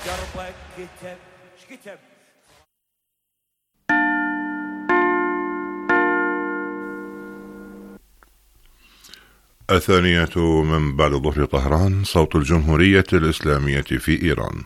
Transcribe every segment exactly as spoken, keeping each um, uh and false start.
دربك كتب شكتب. الثانية من بعد ظهر طهران، صوت الجمهورية الإسلامية في إيران.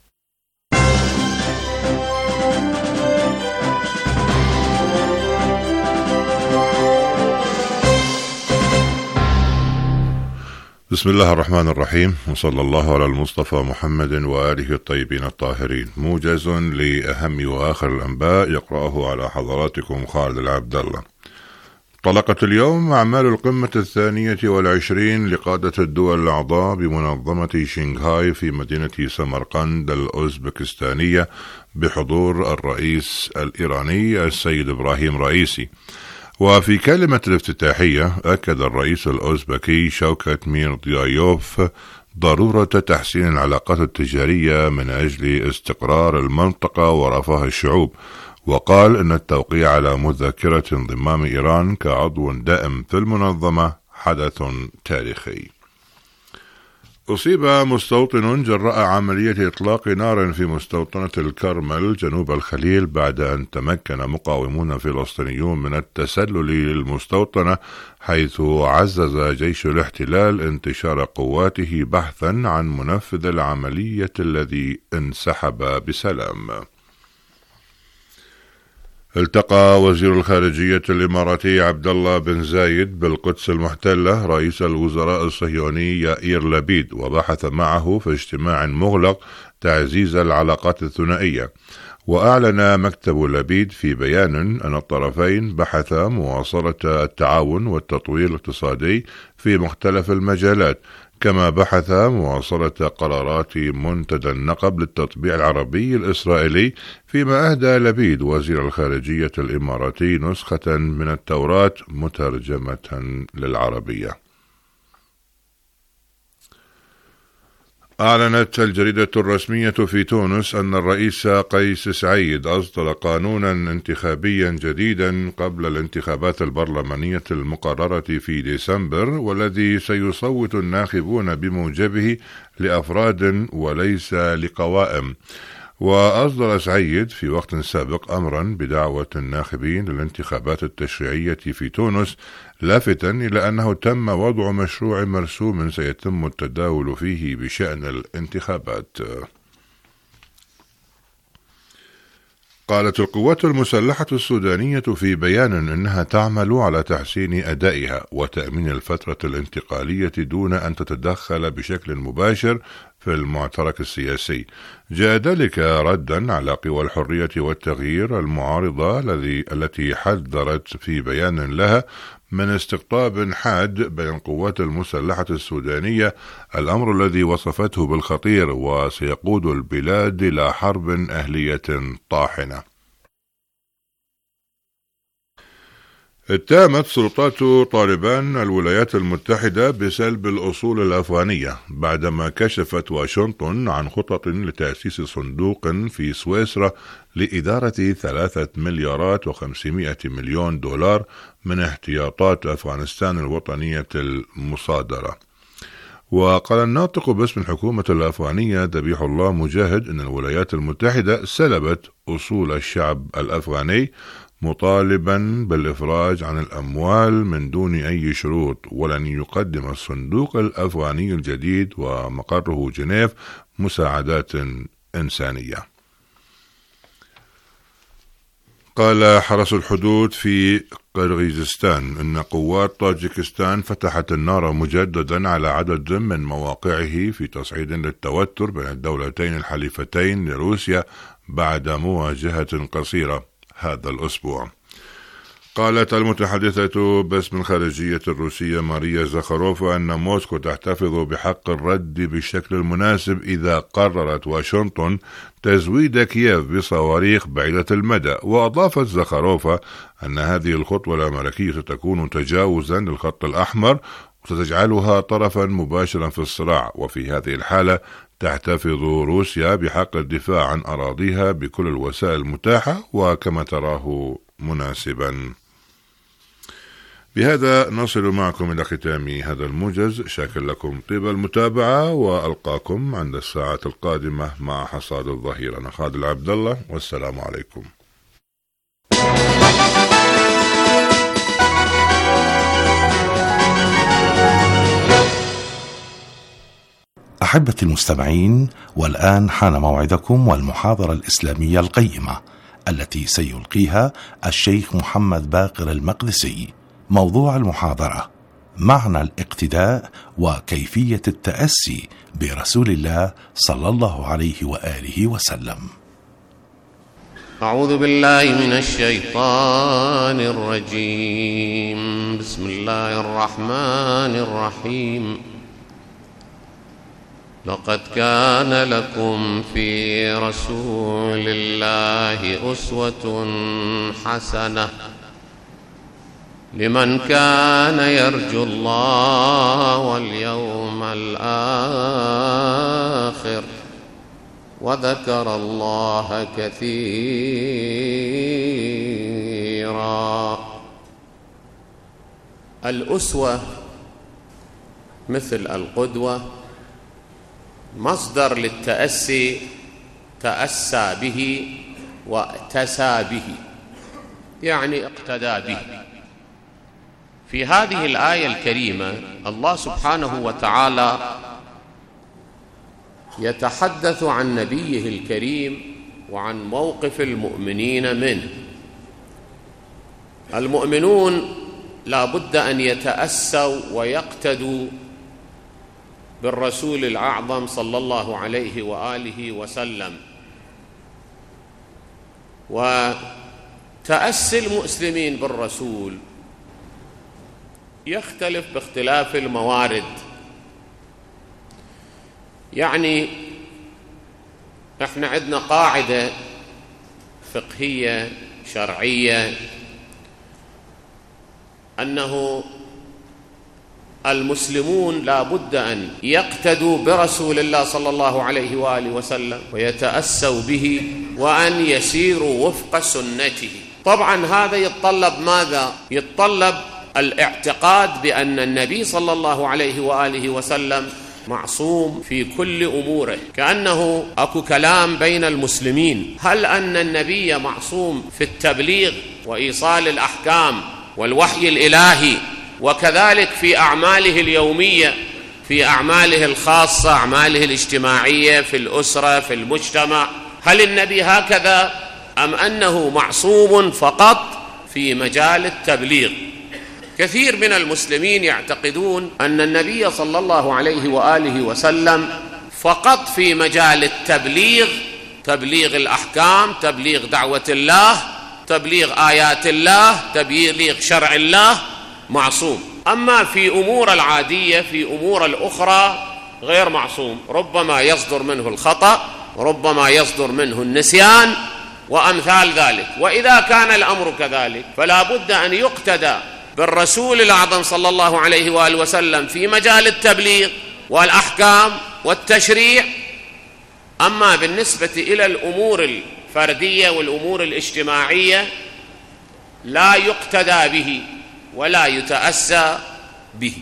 بسم الله الرحمن الرحيم، وصلى الله على المصطفى محمد وآله الطيبين الطاهرين. موجز لأهم وآخر الأنباء يقرأه على حضراتكم خالد العبد الله. طلقت اليوم أعمال القمة الثانية والعشرين لقادة الدول الأعضاء بمنظمة شنغهاي في مدينة سمرقند الأوزبكستانية بحضور الرئيس الإيراني السيد إبراهيم رئيسي. وفي كلمة الافتتاحية أكد الرئيس الأوزبكي شوكت ميردزيويف ضرورة تحسين العلاقات التجارية من أجل استقرار المنطقة ورفاه الشعوب، وقال إن التوقيع على مذكرة انضمام إيران كعضو دائم في المنظمة حدث تاريخي. أصيب مستوطن جراء عملية إطلاق نار في مستوطنة الكرمل جنوب الخليل بعد أن تمكن مقاومون فلسطينيون من التسلل للمستوطنة، حيث عزز جيش الاحتلال انتشار قواته بحثا عن منفذ العملية الذي انسحب بسلام. التقى وزير الخارجية الإماراتي عبد الله بن زايد بالقدس المحتلة رئيس الوزراء الصهيوني يائير لبيد، وبحث معه في اجتماع مغلق تعزيز العلاقات الثنائية. وأعلن مكتب لبيد في بيان أن الطرفين بحثا مواصلة التعاون والتطوير الاقتصادي في مختلف المجالات، كما بحث مواصلة قرارات منتدى النقب للتطبيع العربي الإسرائيلي، فيما أهدى لبيد وزير الخارجية الإماراتي نسخة من التوراة مترجمة للعربية. أعلنت الجريدة الرسمية في تونس أن الرئيس قيس سعيد أصدر قانونا انتخابيا جديدا قبل الانتخابات البرلمانية المقررة في ديسمبر، والذي سيصوت الناخبون بموجبه لأفراد وليس لقوائم. وأصدر سعيد في وقت سابق أمرا بدعوة الناخبين للانتخابات التشريعية في تونس، لافتا إلى أنه تم وضع مشروع مرسوم سيتم التداول فيه بشأن الانتخابات. قالت القوات المسلحة السودانية في بيان إنها تعمل على تحسين أدائها وتأمين الفترة الانتقالية دون أن تتدخل بشكل مباشر في المعترك السياسي. جاء ذلك ردا على قوى الحرية والتغيير المعارضة الذي التي حذرت في بيان لها من استقطاب حاد بين القوات المسلحة السودانية، الأمر الذي وصفته بالخطير وسيقود البلاد إلى حرب أهلية طاحنة. اتهمت سلطات طالبان الولايات المتحدة بسلب الأصول الأفغانية بعدما كشفت واشنطن عن خطط لتأسيس صندوق في سويسرا لإدارة ثلاثة مليارات وخمسمائة مليون دولار من احتياطات أفغانستان الوطنية المصادرة. وقال الناطق باسم الحكومة الأفغانية ذبيح الله مجاهد أن الولايات المتحدة سلبت أصول الشعب الأفغاني، مطالبا بالإفراج عن الأموال من دون أي شروط، ولن يقدم الصندوق الأفغاني الجديد ومقره جنيف مساعدات إنسانية. قال حرس الحدود في قرغيزستان إن قوات طاجيكستان فتحت النار مجددا على عدد من مواقعه في تصعيد للتوتر بين الدولتين الحليفتين لروسيا بعد مواجهة قصيرة هذا الأسبوع. قالت المتحدثة باسم الخارجية الروسية ماريا زخاروفا أن موسكو تحتفظ بحق الرد بالشكل المناسب إذا قررت واشنطن تزويد كييف بصواريخ بعيدة المدى. وأضافت زخاروفا أن هذه الخطوة الأمريكية ستكون تجاوزا للخط الأحمر وستجعلها طرفا مباشرا في الصراع، وفي هذه الحالة تحتفظ روسيا بحق الدفاع عن أراضيها بكل الوسائل المتاحة وكما تراه مناسبا. بهذا نصل معكم إلى ختام هذا الموجز. شاكر لكم طيب المتابعة، وألقاكم عند الساعة القادمة مع حصاد الظهير. أنا خالد العبد الله، والسلام عليكم. أحبتي المستمعين، والآن حان موعدكم والمحاضرة الإسلامية القيمة التي سيلقيها الشيخ محمد باقر المقدسي. موضوع المحاضرة: معنى الاقتداء وكيفية التأسي برسول الله صلى الله عليه وآله وسلم. أعوذ بالله من الشيطان الرجيم. بسم الله الرحمن الرحيم. لقد كان لكم في رسول الله أسوة حسنة لمن كان يرجو الله واليوم الآخر وذكر الله كثيرا. الأسوة مثل القدوة مصدر للتأسي، تأسى به واتسى به، يعني اقتدى به. في هذه الآية الكريمة الله سبحانه وتعالى يتحدث عن نبيه الكريم وعن موقف المؤمنين منه. المؤمنون لا بد أن يتأسوا ويقتدوا بالرسول الأعظم صلى الله عليه وآله وسلم. وتأسي المسلمين بالرسول يختلف باختلاف الموارد. يعني احنا عندنا قاعدة فقهية شرعية أنه المسلمون لا بد أن يقتدوا برسول الله صلى الله عليه وآله وسلم ويتأسوا به وأن يسيروا وفق سنته. طبعا هذا يتطلب ماذا؟ يتطلب الاعتقاد بأن النبي صلى الله عليه وآله وسلم معصوم في كل أموره. كأنه أكو كلام بين المسلمين: هل أن النبي معصوم في التبليغ وإيصال الأحكام والوحي الإلهي، وكذلك في أعماله اليومية، في أعماله الخاصة، أعماله الاجتماعية، في الأسرة، في المجتمع؟ هل النبي هكذا، أم أنه معصوم فقط في مجال التبليغ؟ كثير من المسلمين يعتقدون أن النبي صلى الله عليه وآله وسلم فقط في مجال التبليغ، تبليغ الأحكام، تبليغ دعوة الله، تبليغ آيات الله، تبليغ شرع الله معصوم. أما في أمور العادية، في أمور الأخرى غير معصوم. ربما يصدر منه الخطأ، ربما يصدر منه النسيان وأمثال ذلك. وإذا كان الأمر كذلك فلا بد أن يقتدى بالرسول الأعظم صلى الله عليه وآله وسلم في مجال التبليغ والأحكام والتشريع. أما بالنسبة إلى الأمور الفردية والأمور الاجتماعية لا يقتدى به ولا يتأسى به.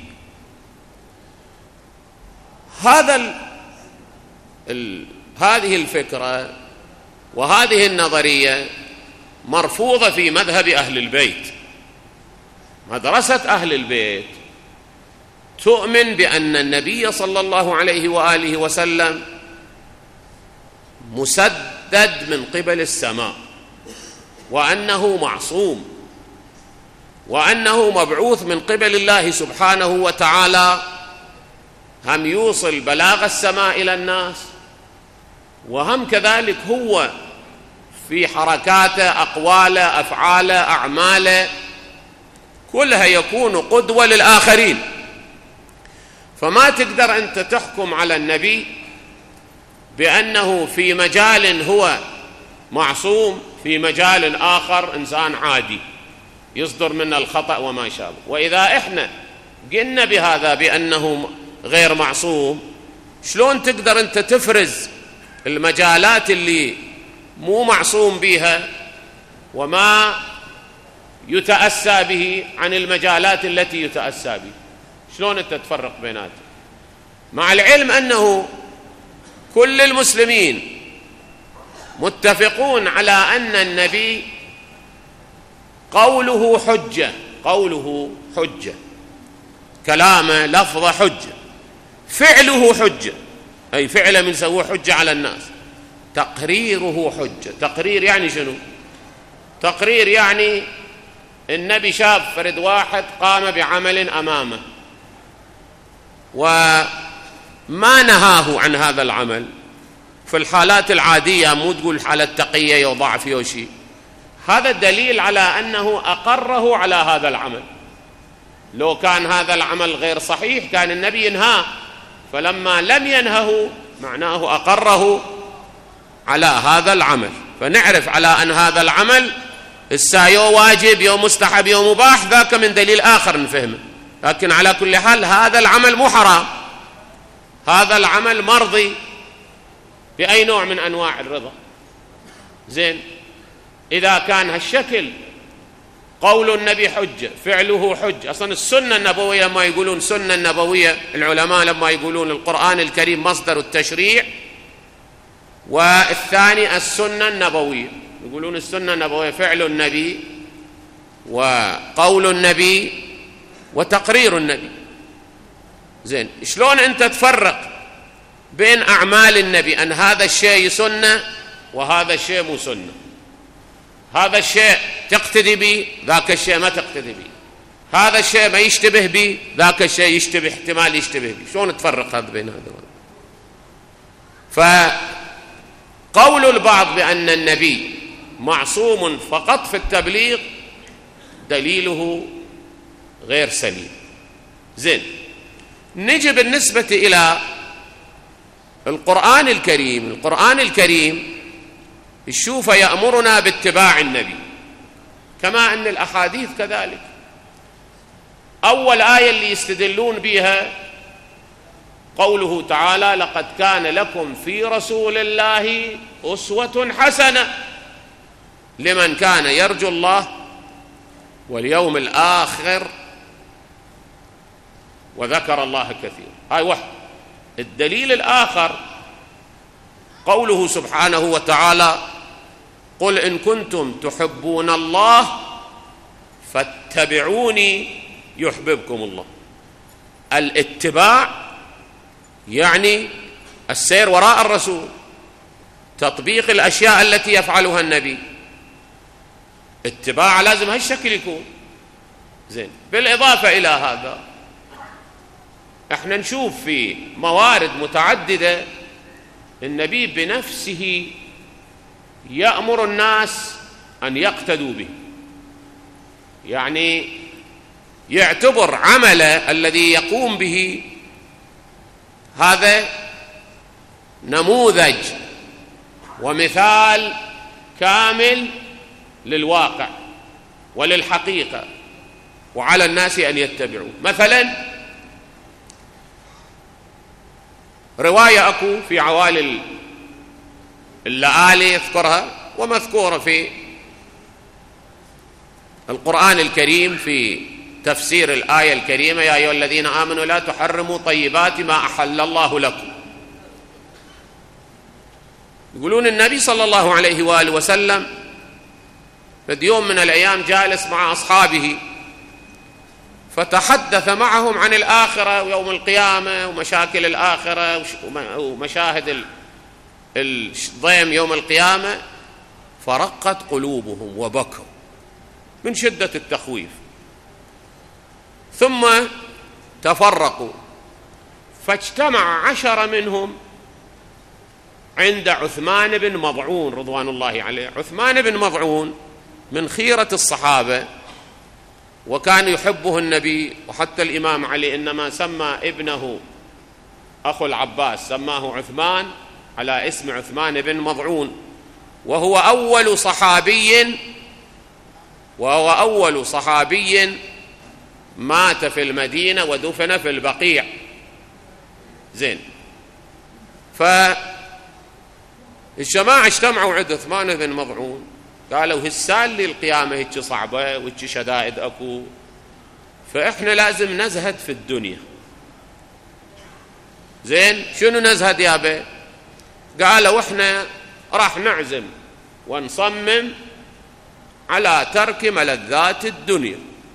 هذا ال... ال... هذه الفكرة وهذه النظرية مرفوضة في مذهب أهل البيت. مدرسة أهل البيت تؤمن بأن النبي صلى الله عليه وآله وسلم مسدد من قبل السماء، وأنه معصوم، وأنه مبعوث من قبل الله سبحانه وتعالى، هم يوصل بلاغ السماء إلى الناس، وهم كذلك هو في حركاته، أقواله، أفعاله، أعماله كلها يكون قدوة للآخرين. فما تقدر أنت تحكم على النبي بأنه في مجال هو معصوم، في مجال آخر إنسان عادي يصدر منه الخطأ وما شابه. وإذا إحنا قلنا بهذا بأنه غير معصوم، شلون تقدر أنت تفرز المجالات اللي مو معصوم بها وما يتأسى به عن المجالات التي يتأسى به. شلون أنت تفرق بيناتهم؟ مع العلم أنه كل المسلمين متفقون على أن النبي قوله حجة، قوله حجة، كلامه لفظه حجة، فعله حجة، أي فعله من سواه حجة على الناس، تقريره حجة. تقرير يعني شنو؟ تقرير يعني النبي شاف فرد واحد قام بعمل أمامه وما نهاه عن هذا العمل، في الحالات العادية، مو تقول حالة تقية يوضع فيه شيء، هذا الدليل على أنه أقره على هذا العمل. لو كان هذا العمل غير صحيح كان النبي ينهاه، فلما لم ينهه معناه أقره على هذا العمل. فنعرف على أن هذا العمل السايو واجب يوم مستحب يوم مباح، ذاك من دليل آخر نفهمه. لكن على كل حال هذا العمل مو حرام، هذا العمل مرضي بأي نوع من أنواع الرضا. زين، إذا كان هالشكل قول النبي حجة، فعله حجة. أصلا السنة النبوية لما يقولون سنة النبوية، العلماء لما يقولون القرآن الكريم مصدر التشريع، والثاني السنة النبوية، يقولون السنة النبوية فعل النبي وقول النبي وتقرير النبي. زين، شلون أنت تفرق بين أعمال النبي أن هذا الشيء سنة وهذا الشيء مو سنة؟ هذا الشيء تقتدي به، ذاك الشيء ما تقتدي به. هذا الشيء ما يشتبه به، ذاك الشيء يشتبه، احتمال يشتبه به. شلون تفرق هذا بين هذا؟ فقول البعض بأن النبي معصوم فقط في التبليغ دليله غير سليم. زين، نجي بالنسبة إلى القرآن الكريم. القرآن الكريم الشوف يأمرنا باتباع النبي، كما أن الأحاديث كذلك. أول آية اللي يستدلون بها قوله تعالى: لقد كان لكم في رسول الله أسوة حسنة لمن كان يرجو الله واليوم الآخر وذكر الله كثيرا. هاي واحد. الدليل الآخر قوله سبحانه وتعالى: قل إن كنتم تحبون الله فاتبعوني يحببكم الله. الاتباع يعني السير وراء الرسول، تطبيق الأشياء التي يفعلها النبي. اتباع لازم هالشكل يكون. زين، بالإضافة إلى هذا احنا نشوف في موارد متعددة النبي بنفسه يأمر الناس أن يقتدوا به، يعني يعتبر عمله الذي يقوم به هذا نموذج ومثال كامل للواقع وللحقيقة، وعلى الناس أن يتبعوه. مثلا رواية أكو في عوالي اللآلي يذكرها، ومذكورة في القرآن الكريم في تفسير الآية الكريمة: يا أيها الذين آمنوا لا تحرموا طيبات ما أحل الله لكم. يقولون النبي صلى الله عليه وآله وسلم في يوم من الأيام جالس مع أصحابه، فتحدث معهم عن الآخرة ويوم القيامة ومشاكل الآخرة ومشاهد الضيم يوم القيامة، فرقت قلوبهم وبكوا من شدة التخويف، ثم تفرقوا، فاجتمع عشرة منهم عند عثمان بن مضعون رضوان الله عليه. عثمان بن مضعون من خيرة الصحابة، وكان يحبه النبي، وحتى الإمام علي إنما سمى ابنه أخو العباس سماه عثمان على اسم عثمان بن مضعون، وهو أول صحابي وهو أول صحابي مات في المدينة ودفن في البقيع. زين، فالجماعة اجتمعوا عند عثمان بن مضعون قالوا هسه اللي القيامة هيك صعبة وهيك شدائد أكو، فإحنا لازم نزهد في الدنيا. زين شنو نزهد يا بي؟ قالوا إحنا راح نعزم ونصمم على ترك ملذات الدنيا.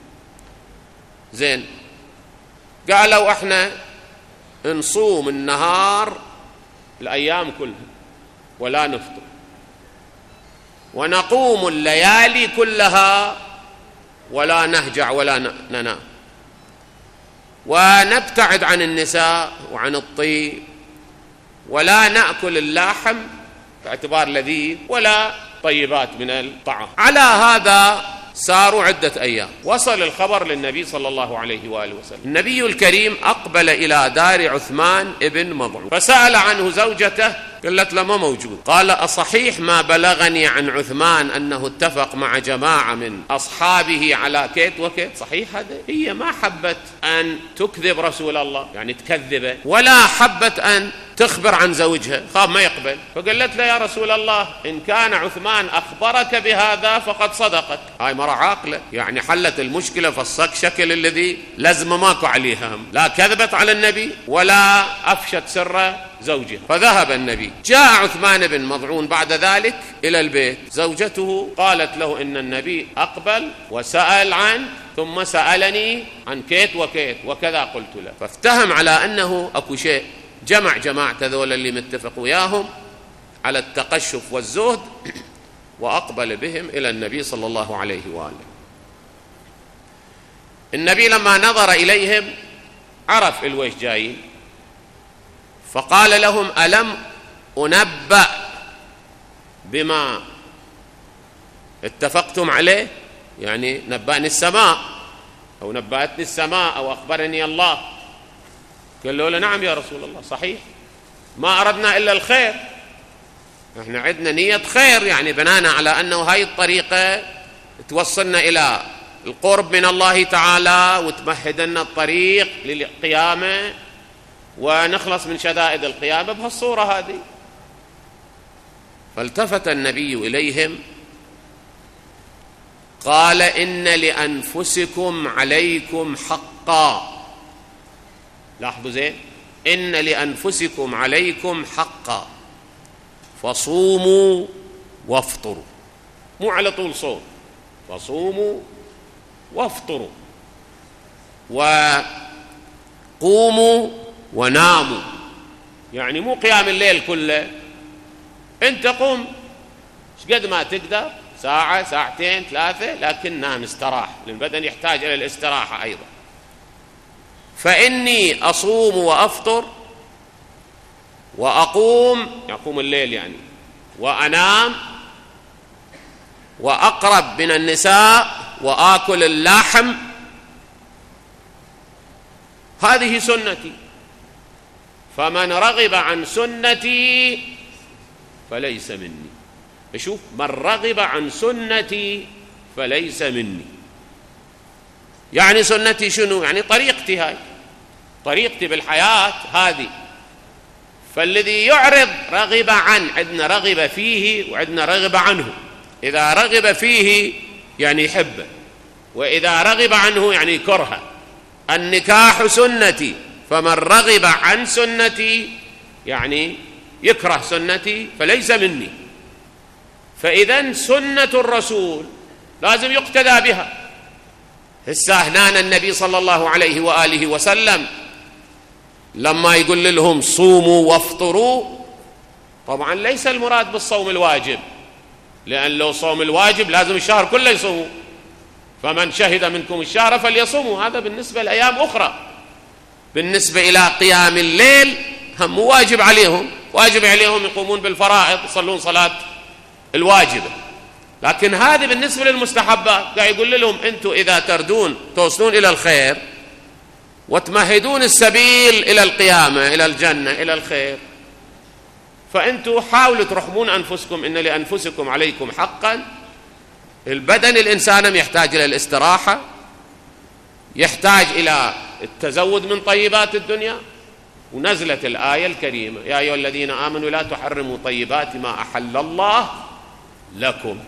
زين قالوا إحنا نصوم النهار الأيام كلها ولا نفطر، ونقوم الليالي كلها ولا نهجع ولا ننام، ونبتعد عن النساء وعن الطيب، ولا نأكل اللحم باعتبار لذيذ ولا طيبات من الطعام. على هذا ساروا عدة أيام، وصل الخبر للنبي صلى الله عليه وآله وسلم. النبي الكريم أقبل إلى دار عثمان ابن مضعون فسأل عنه زوجته، قالت له ما موجود. قال أصحيح ما بلغني عن عثمان أنه اتفق مع جماعة من أصحابه على كيت وكيت؟ صحيح هذا؟ هي ما حبت أن تكذب رسول الله، يعني تكذبه، ولا حبت أن تخبر عن زوجها، خاف ما يقبل. فقالت له يا رسول الله إن كان عثمان أخبرك بهذا فقد صدقك. هاي مرة عاقلة، يعني حلت المشكلة في الصك شكل الذي لازم ماكو عليها، لا كذبت على النبي ولا أفشت سر زوجها. فذهب النبي. جاء عثمان بن مضعون بعد ذلك إلى البيت، زوجته قالت له إن النبي أقبل وسأل عن ثم سألني عن كيت وكيت وكذا قلت له. فافتهم على أنه أكو شيء، جمع جماعة ذول اللي متفق وياهم على التقشف والزهد وأقبل بهم إلى النبي صلى الله عليه وآله. النبي لما نظر إليهم عرف الويش جايين، فقال لهم ألم أنبأ بما اتفقتم عليه؟ يعني نبأني السماء أو نبأتني السماء أو أخبرني الله. قالوا له نعم يا رسول الله صحيح، ما أردنا إلا الخير، احنا عندنا نية خير، يعني بنانا على أنه هاي الطريقة توصلنا إلى القرب من الله تعالى وتمهد لنا الطريق للقيامة ونخلص من شدائد القيامة بهالصورة هذه. فالتفت النبي إليهم قال إن لأنفسكم عليكم حقا. لاحظوا زين، إن لأنفسكم عليكم حقا فصوموا وافطروا، مو على طول صوم، فصوموا وافطروا وقوموا وناموا، يعني مو قيام الليل كله، انت قم قد ما تقدر، ساعة ساعتين ثلاثة، لكن نام استراح، لأن البدن يحتاج إلى الاستراحة أيضا. فإني أصوم وأفطر وأقوم، يقوم الليل يعني، وأنام وأقرب من النساء وآكل اللحم، هذه سنتي، فمن رغب عن سنتي فليس مني. شوف، من رغب عن سنتي فليس مني، يعني سنتي شنو؟ يعني طريقتي، هاي طريقتي بالحياة هذه. فالذي يعرض رغب عن، عندنا رغب فيه وعندنا رغب عنه. إذا رغب فيه يعني يحبه، وإذا رغب عنه يعني كرهه. النكاح سنتي، فمن رغب عن سنتي يعني يكره سنتي فليس مني. فإذن سنة الرسول لازم يقتدى بها. هسه هنا النبي صلى الله عليه وآله وسلم لما يقول لهم صوموا وافطروا، طبعا ليس المراد بالصوم الواجب، لأن لو صوم الواجب لازم الشهر كله يصوموا، فمن شهد منكم الشهر فليصوموا، هذا بالنسبة لأيام أخرى. بالنسبة إلى قيام الليل هم واجب عليهم، واجب عليهم يقومون بالفرائض، يصلون صلاة الواجبة، لكن هذه بالنسبة للمستحبات. قاعد يقول لهم أنتم إذا تردون توصلون إلى الخير وتمهدون السبيل إلى القيامة، إلى الجنة، إلى الخير، فأنتم حاولوا ترحمون أنفسكم، إن لأنفسكم عليكم حقا. البدن الإنسان يحتاج إلى الاستراحة، يحتاج إلى التزود من طيبات الدنيا. ونزلت الآية الكريمة يا أيها الذين آمنوا لا تحرموا طيبات ما أحل الله لكم.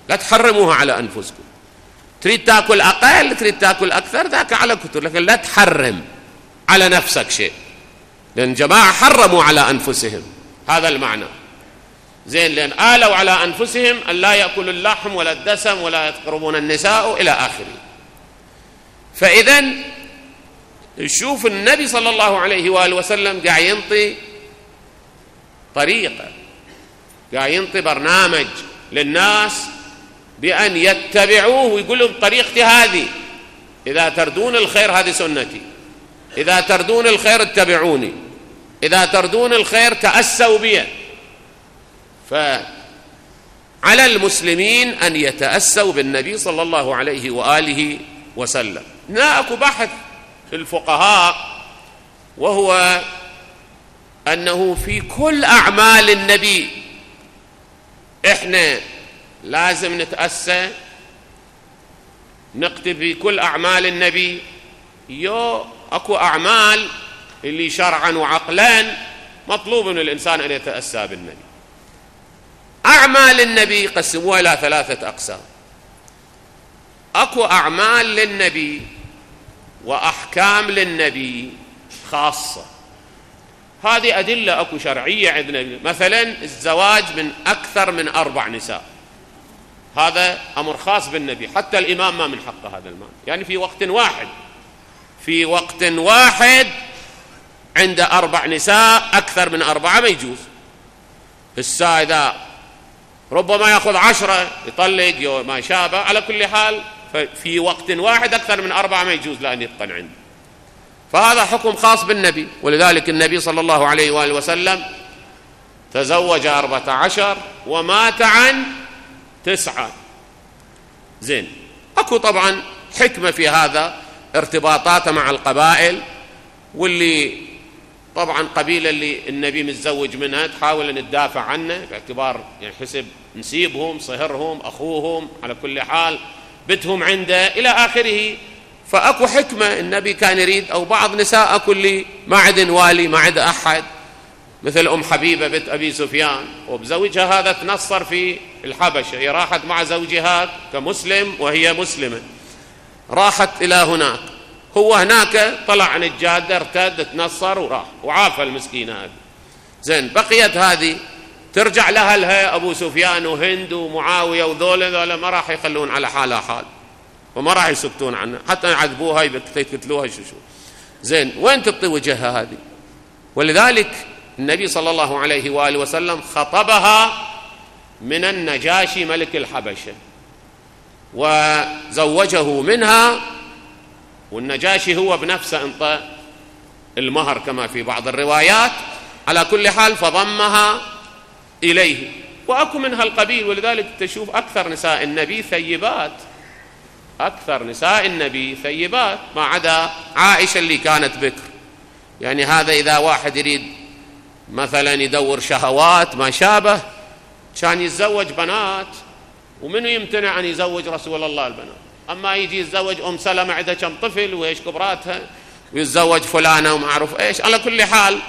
لا تحرموها على أنفسكم. تريد تأكل أقل، تريد تأكل أكثر، ذاك على كتر، لكن لا تحرم على نفسك شيء، لأن جماعة حرموا على أنفسهم، هذا المعنى. زين، لأن آلوا على أنفسهم أن لا يأكلوا اللحم ولا الدسم ولا يقربون النساء إلى آخره. فإذا شوف النبي صلى الله عليه وآله وسلم قاعد ينطي طريقة، قاعد ينطي برنامج للناس بأن يتبعوه، ويقول لهم طريقتي هذه، إذا تردون الخير هذه سنتي، إذا تردون الخير اتبعوني، إذا تردون الخير تأسوا بي. فعلى المسلمين أن يتأسوا بالنبي صلى الله عليه وآله وسلم. هناك بحث في الفقهاء، وهو أنه في كل أعمال النبي إحنا لازم نتأسى، نقتفي كل أعمال النبي. يو أكو أعمال اللي شرعا وعقلا مطلوب من الإنسان أن يتأسى بالنبي. أعمال النبي قسموها إلى ثلاثة أقسام. أكو أعمال للنبي وأحكام للنبي خاصة، هذه أدلة أكو شرعية عندنا. مثلا الزواج من أكثر من أربع نساء، هذا أمر خاص بالنبي، حتى الإمام ما من حقه هذا المال، يعني في وقت واحد في وقت واحد عند أربع نساء، أكثر من أربعة ما يجوز. السا إذا ربما يأخذ عشرة يطلق ما شابه، على كل حال في وقت واحد أكثر من أربعة ما يجوز لأن يتقن عنده. فهذا حكم خاص بالنبي، ولذلك النبي صلى الله عليه وآله وسلم تزوج أربعة عشر ومات عن تسعة. زين، أكو طبعا حكمة في هذا، ارتباطاته مع القبائل، واللي طبعا قبيلة اللي النبي متزوج منها تحاول أن تدافع عنه باعتبار يعني حسب نسيبهم، صهرهم، أخوهم، على كل حال بتهم عنده إلى آخره. فأكو حكمة، النبي كان يريد، أو بعض نساء أكو اللي ما عندن والي، ما عند أحد، مثل أم حبيبة بنت أبي سفيان، وبزوجها هذا تنصر في الحبشة، هي راحت مع زوجها كمسلم وهي مسلمة، راحت إلى هناك، هو هناك طلع عن الجادة، ارتد، تنصر وراح وعافى المسكينة هذه. زين، بقيت هذه ترجع لها لها أبو سفيان وهند ومعاوية وذولا ذولا ما راح يخلون على حالها حال، وما راح يسكتون عنها حتى يعذبوها يقتلوها شو شو. زين، وين تبطي وجهها هذه؟ ولذلك النبي صلى الله عليه وآله وسلم خطبها من النجاشي ملك الحبشة وزوجه منها، والنجاشي هو بنفسه انطى المهر كما في بعض الروايات. على كل حال فضمها إليه، وأكو منها القبيل. ولذلك تشوف أكثر نساء النبي ثيبات، أكثر نساء النبي ثيبات، ما عدا عائشة اللي كانت بكر. يعني هذا إذا واحد يريد مثلا يدور شهوات ما شابه كان يتزوج بنات، ومنو يمتنع أن يزوج رسول الله البنات؟ أما يجي يتزوج أم سلمة عندها كم طفل وإيش كبراتها، ويتزوج فلانة وما أعرف إيش. على كل حال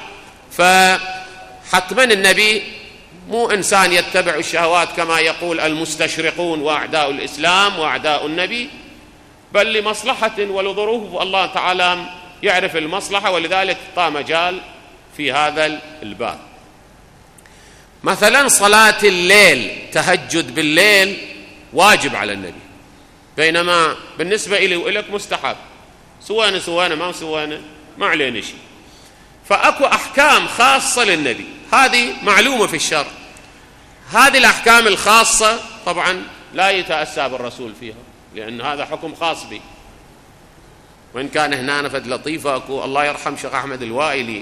فحتما النبي مو إنسان يتبع الشهوات كما يقول المستشرقون وأعداء الإسلام وأعداء النبي، بل لمصلحة ولظروف، والله تعالى يعرف المصلحة، ولذلك طا مجال في هذا الباب. مثلا صلاة الليل، تهجد بالليل واجب على النبي، بينما بالنسبة إلي وإلك مستحب، سوانا سوانا ما سوانا ما علينا شيء. فأكو أحكام خاصة للنبي، هذه معلومة في الشرع. هذه الأحكام الخاصة طبعا لا يتأسى بالرسول فيها، لأن هذا حكم خاص به. وإن كان هنا نفد لطيفة، أكو الله يرحم شيخ أحمد الوائلي،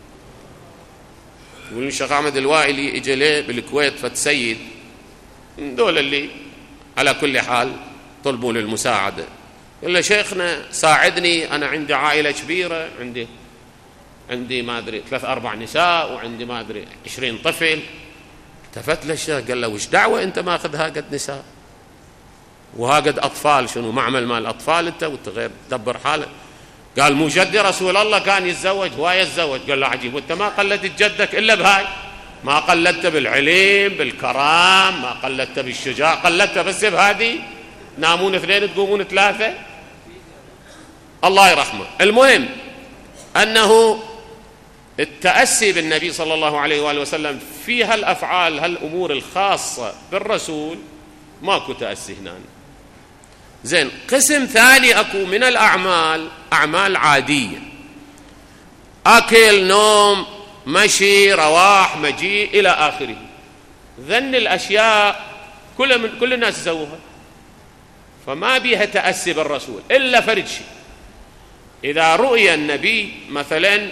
يقول الشيخ أحمد الوائلي إجا ليه بالكويت فتسيد دول اللي على كل حال طلبوا للمساعدة، قال له شيخنا ساعدني، أنا عندي عائلة كبيرة، عندي عندي ما أدري ثلاث أربع نساء، وعندي ما أدري عشرين طفل. التفت له الشيخ قال له وش دعوة أنت ماخذ هاقد نساء وهاقد أطفال؟ شنو معمل مال أطفال أنت وأنت غير تدبر حالك؟ قال مو جدي رسول الله كان يتزوج، هو يتزوج. قال له عجيب، وأنت ما قلدت جدك إلا بهاي؟ ما قلدت بالعلم بالكرام، ما قلدت بالشجاع، قلدت بس بهذه، نامون اثنين تقومون ثلاثة، الله يرحمه. المهم أنه التأسي بالنبي صلى الله عليه وآله وسلم في هالأفعال هالأمور الخاصة بالرسول ماكو تأسي هنا. زين، قسم ثاني أكو من الأعمال أعمال عادية، أكل نوم مشي رواح مجيء إلى آخره. ذن الأشياء كل, من كل الناس يسووها، فما بيها تأسي بالرسول إلا فرد شيء. إذا رؤي النبي مثلا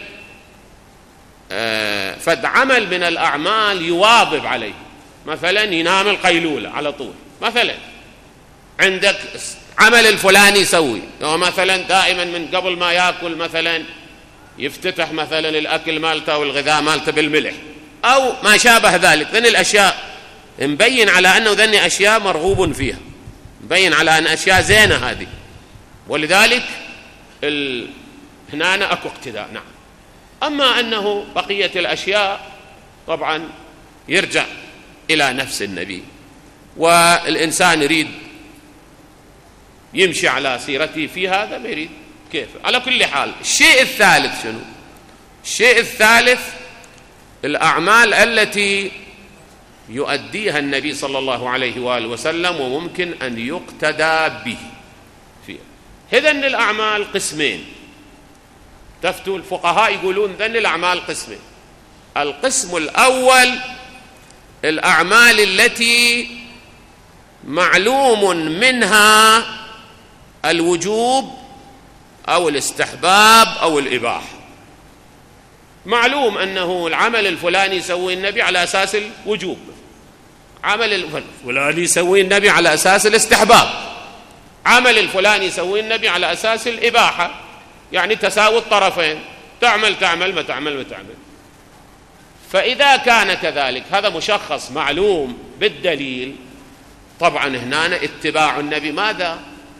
آه فد عمل من الأعمال يواظب عليه، مثلا ينام القيلولة على طول، مثلا عندك عمل الفلاني يسوي، مثلا دائما من قبل ما يأكل مثلا يفتتح مثلا الأكل مالته والغذاء مالته بالملح أو ما شابه ذلك. ذن الأشياء مبين على أنه ذن أشياء مرغوب فيها، مبين على أن أشياء زينة هذه، ولذلك ال... هنا أكو اقتداء. نعم. أما أنه بقية الأشياء طبعا يرجع إلى نفس النبي، والإنسان يريد يمشي على سيرته في هذا، ما يريد كيف. على كل حال، الشيء الثالث شنو؟ الشيء الثالث الأعمال التي يؤديها النبي صلى الله عليه وآله وسلم وممكن أن يقتدى به فيها. هذن الأعمال قسمين، تفتوا الفقهاء يقولون ذن الأعمال قسمين. القسم الأول الأعمال التي معلوم منها الوجوب أو الاستحباب أو الإباحة، معلوم أنه العمل الفلاني يسوي النبي على أساس الوجوب، عمل الفلاني يسوي النبي على أساس الاستحباب، عمل الفلاني يسوي النبي على أساس الإباحة، يعني تساوي الطرفين، تعمل تعمل ما تعمل ما تعمل. فإذا كان كذلك هذا مشخص معلوم بالدليل، طبعا هنا اتباع النبي ماذا؟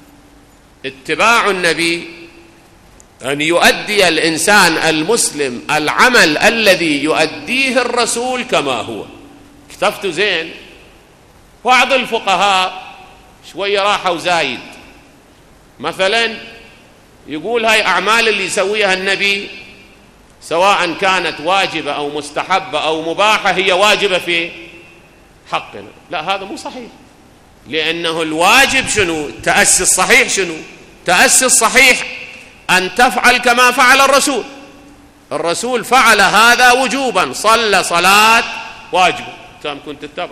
اتباع النبي أن يؤدي الإنسان المسلم العمل الذي يؤديه الرسول كما هو. كتبت زين. بعض الفقهاء شوية راحوا زايد، مثلا يقول هاي أعمال اللي يسويها النبي سواء كانت واجبة أو مستحبة أو مباحة هي واجبة في حقنا. لا، هذا مو صحيح، لأنه الواجب شنو؟ التأسي الصحيح شنو؟ التأسي الصحيح أن تفعل كما فعل الرسول. الرسول فعل هذا وجوبا، صلى صلاة واجبة تام كنت تتبع،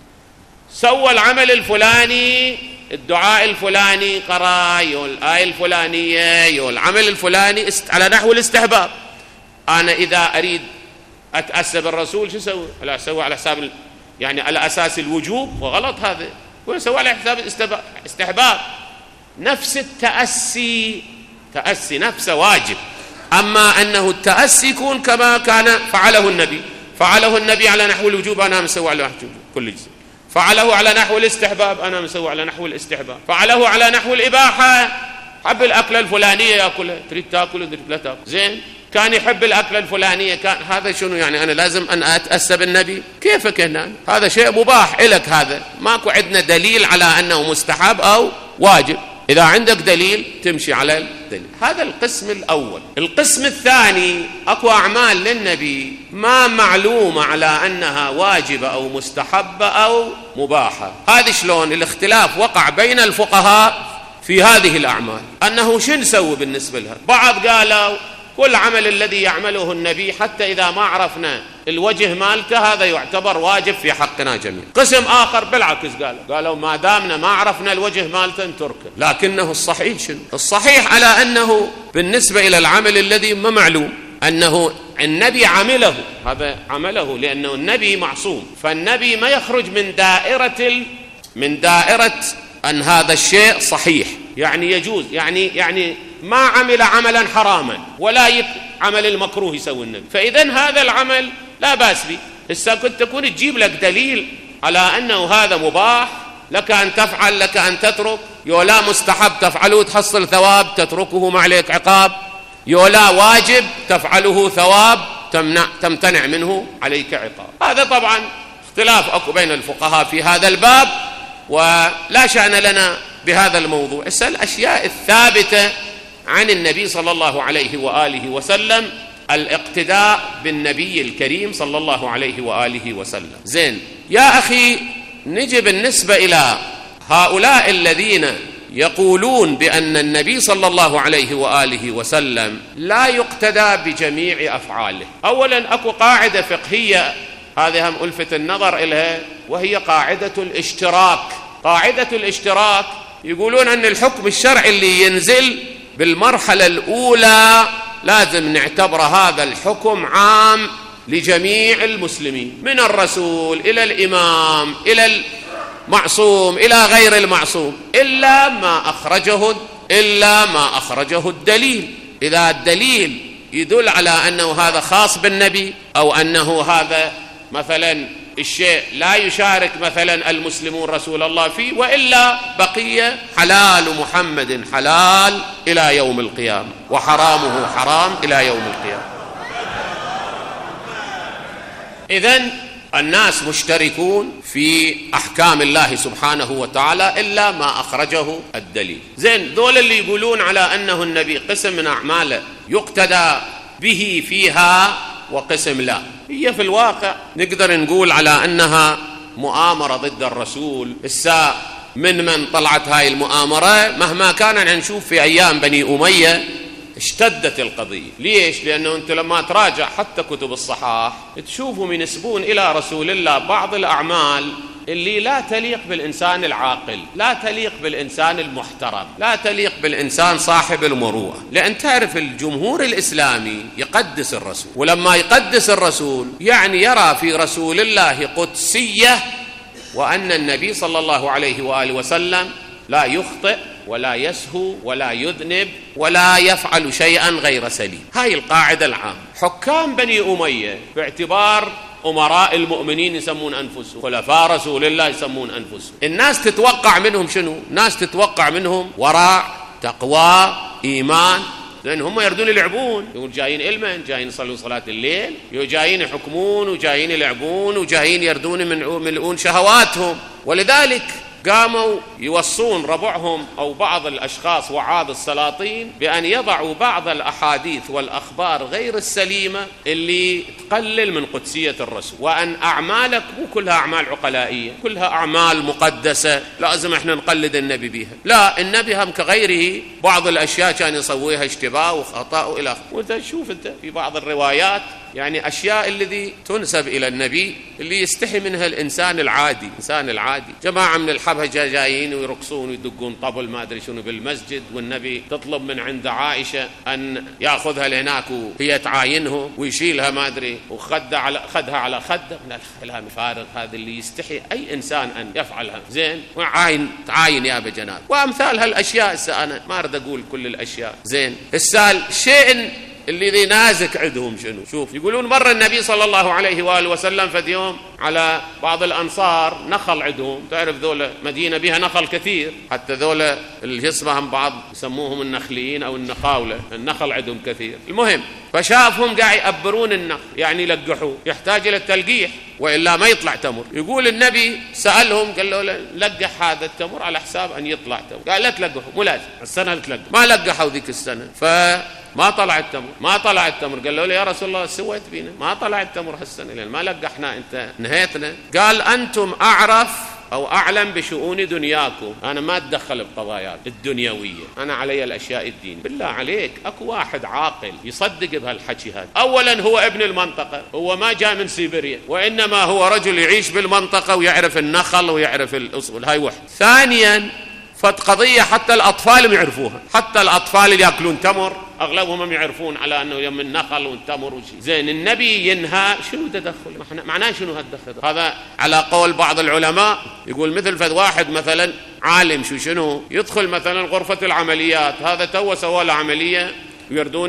سوى العمل الفلاني، الدعاء الفلاني، قرأ الآية الفلانية، العمل الفلاني على نحو الاستحباب. أنا إذا أريد أتأسى بالرسول شو سوي؟ لا أسوي على حساب يعني على أساس الوجوب، وغلط هذا، ويسوي على حساب الاستحباب. نفس التأسي، تأسي نفسه واجب، أما أنه التأسي يكون كما كان فعله النبي، فعله النبي على نحو الوجوب أنا مسوي على نحو كل جزء، فعله على نحو الاستحباب أنا مسوي على نحو الاستحباب، فعله على نحو الإباحة، حب الأكلة الفلانية يأكلها، تريد تأكل تريد لا تأكل. زين، كان يحب الأكلة الفلانية، كان هذا شنو يعني؟ أنا لازم أن أتأسى بالنبي؟ كيفك هنا؟ هذا شيء مباح إلك، هذا ماكو عندنا دليل على أنه مستحب أو واجب. إذا عندك دليل تمشي على الدليل. هذا القسم الأول. القسم الثاني أكو أعمال للنبي ما معلومة على أنها واجبة أو مستحبة أو مباحة. هذا شلون؟ الاختلاف وقع بين الفقهاء في هذه الأعمال، أنه شو نسوي بالنسبة لها. بعض قالوا كل عمل الذي يعمله النبي حتى إذا ما عرفنا الوجه مالته هذا يعتبر واجب في حقنا جميعا. قسم آخر بالعكس قالوا قالوا ما دامنا ما عرفنا الوجه مالته نتركه. لكنه الصحيح شنو؟ الصحيح على أنه بالنسبة إلى العمل الذي ما معلوم أنه النبي عمله، هذا عمله لأنه النبي معصوم، فالنبي ما يخرج من دائرة ال... من دائرة أن هذا الشيء صحيح، يعني يجوز، يعني يعني ما عمل عملا حراما ولا يك... عمل المكروه يسوي النبي، فإذا هذا العمل لا بأس به. هسه كنت تكون تجيب لك دليل على أنه هذا مباح، لك أن تفعل لك أن تترك، يولا مستحب تفعله تحصل ثواب تتركه ما عليك عقاب، يولا واجب تفعله ثواب تمنع تمتنع منه عليك عقاب. هذا طبعا اختلاف أكو بين الفقهاء في هذا الباب، ولا شأن لنا بهذا الموضوع. اسأل الأشياء الثابتة عن النبي صلى الله عليه وآله وسلم، الاقتداء بالنبي الكريم صلى الله عليه وآله وسلم. زين يا أخي، نجي بالنسبة إلى هؤلاء الذين يقولون بأن النبي صلى الله عليه وآله وسلم لا يقتدى بجميع أفعاله. أولا أكو قاعدة فقهية هذه هم ألفت النظر إليها، وهي قاعدة الاشتراك. قاعدة الاشتراك يقولون أن الحكم الشرعي اللي ينزل بالمرحلة الأولى لازم نعتبر هذا الحكم عام لجميع المسلمين، من الرسول إلى الإمام إلى المعصوم إلى غير المعصوم، إلا ما أخرجه إلا ما أخرجه الدليل. إذا الدليل يدل على أنه هذا خاص بالنبي، أو أنه هذا مثلا الشيء لا يشارك مثلا المسلمون رسول الله فيه، وإلا بقية حلال محمد حلال إلى يوم القيامة، وحرامه حرام إلى يوم القيامة. إذن الناس مشتركون في أحكام الله سبحانه وتعالى إلا ما أخرجه الدليل. زين دول اللي يقولون على أنه النبي قسم من أعماله يقتدى به فيها وقسم لا، هي في الواقع نقدر نقول على أنها مؤامرة ضد الرسول. الساعة من من طلعت هاي المؤامرة مهما كان نشوف في أيام بني أمية اشتدت القضية. ليش؟ لأنه أنت لما تراجع حتى كتب الصحاح تشوفهم ينسبون إلى رسول الله بعض الأعمال اللي لا تليق بالإنسان العاقل، لا تليق بالإنسان المحترم، لا تليق بالإنسان صاحب المروءة. لأن تعرف الجمهور الإسلامي يقدس الرسول، ولما يقدس الرسول يعني يرى في رسول الله قدسية، وأن النبي صلى الله عليه وآله وسلم لا يخطئ ولا يسهو ولا يذنب ولا يفعل شيئا غير سليم. هاي القاعدة العامة. حكام بني أمية باعتبار أمراء المؤمنين يسمون أنفسهم، خلفاء رسول الله يسمون أنفسهم، الناس تتوقع منهم شنو؟ ناس تتوقع منهم ورع، تقوى، إيمان. لأن هم يردون يلعبون، يقول جايين علما، جايين يصلون صلاة الليل، جايين يحكمون وجايين يلعبون وجايين يردون من ملؤون شهواتهم. ولذلك قاموا يوصون ربعهم أو بعض الأشخاص وعاظ السلاطين بأن يضعوا بعض الأحاديث والأخبار غير السليمة اللي تقلل من قدسية الرسول، وأن أعمالك مو كلها أعمال عقلائية، كلها أعمال مقدسة لازم احنا نقلد النبي بها. لا، النبي هم كغيره بعض الأشياء كان يسويها اشتباه وخطأ إلى آخره. وانت شوف انت في بعض الروايات يعني أشياء الذي تنسب إلى النبي اللي يستحي منها الإنسان العادي، الإنسان العادي. جماعة من الحبهجة جايين ويرقصون ويدقون طبل ما أدري شنو بالمسجد، والنبي تطلب من عند عائشة أن يأخذها لهناك وهي تعاينه ويشيلها ما أدري وخدها على خدها على خده. من الكلام الفارغ هذا اللي يستحي أي إنسان أن يفعلها. زين وعاين تعاين يا أبا جناب وأمثال هالأشياء. أنا ما أريد أقول كل الأشياء. زين السال شيء اللي ذي نازك عندهم شنو؟ شوف يقولون مر النبي صلى الله عليه وآله وسلم في يوم على بعض الأنصار نخل عندهم، تعرف ذولا مدينة بها نخل كثير، حتى ذولا اللي اسمهم بعض يسموهم النخليين أو النخاولة، النخل عندهم كثير. المهم فشافهم قاعد يأبرون النخل، يعني يلقحوه، يحتاج إلى التلقيح وإلا ما يطلع تمر. يقول النبي سألهم قال له لقح هذا التمر على حساب أن يطلع تمر. قال لا تلقحوا، مو لازم السنة تلقح. ما لقحوا ذيك السنة فما طلع التمر، ما طلع التمر. قال له يا رسول الله سويت بينا؟ ما طلع التمر هالسنة لأن ما لقحنا، أنت نهيتنا. قال أنتم أعرف أو أعلم بشؤون دنياكم، أنا ما أتدخل بقضاياك الدنيوية، أنا علي الأشياء الدين. بالله عليك أكو واحد عاقل يصدق بهالحكي هذا؟ أولا هو ابن المنطقة، هو ما جاء من سيبيريا، وإنما هو رجل يعيش بالمنطقة ويعرف النخل ويعرف الأصول. هاي واحد. ثانيا فت قضية حتى الأطفال يعرفوها، حتى الأطفال اللي يأكلون تمر أغلبهم يعرفون على أنه يوم النخل والتمر وشيء. زين النبي ينهى، شنو تدخل؟ معناه شنو هالتدخل؟ هذا على قول بعض العلماء يقول مثل فذ واحد مثلا عالم شو شنو يدخل مثلا غرفة العمليات، هذا تو سوى له عملية ويردوني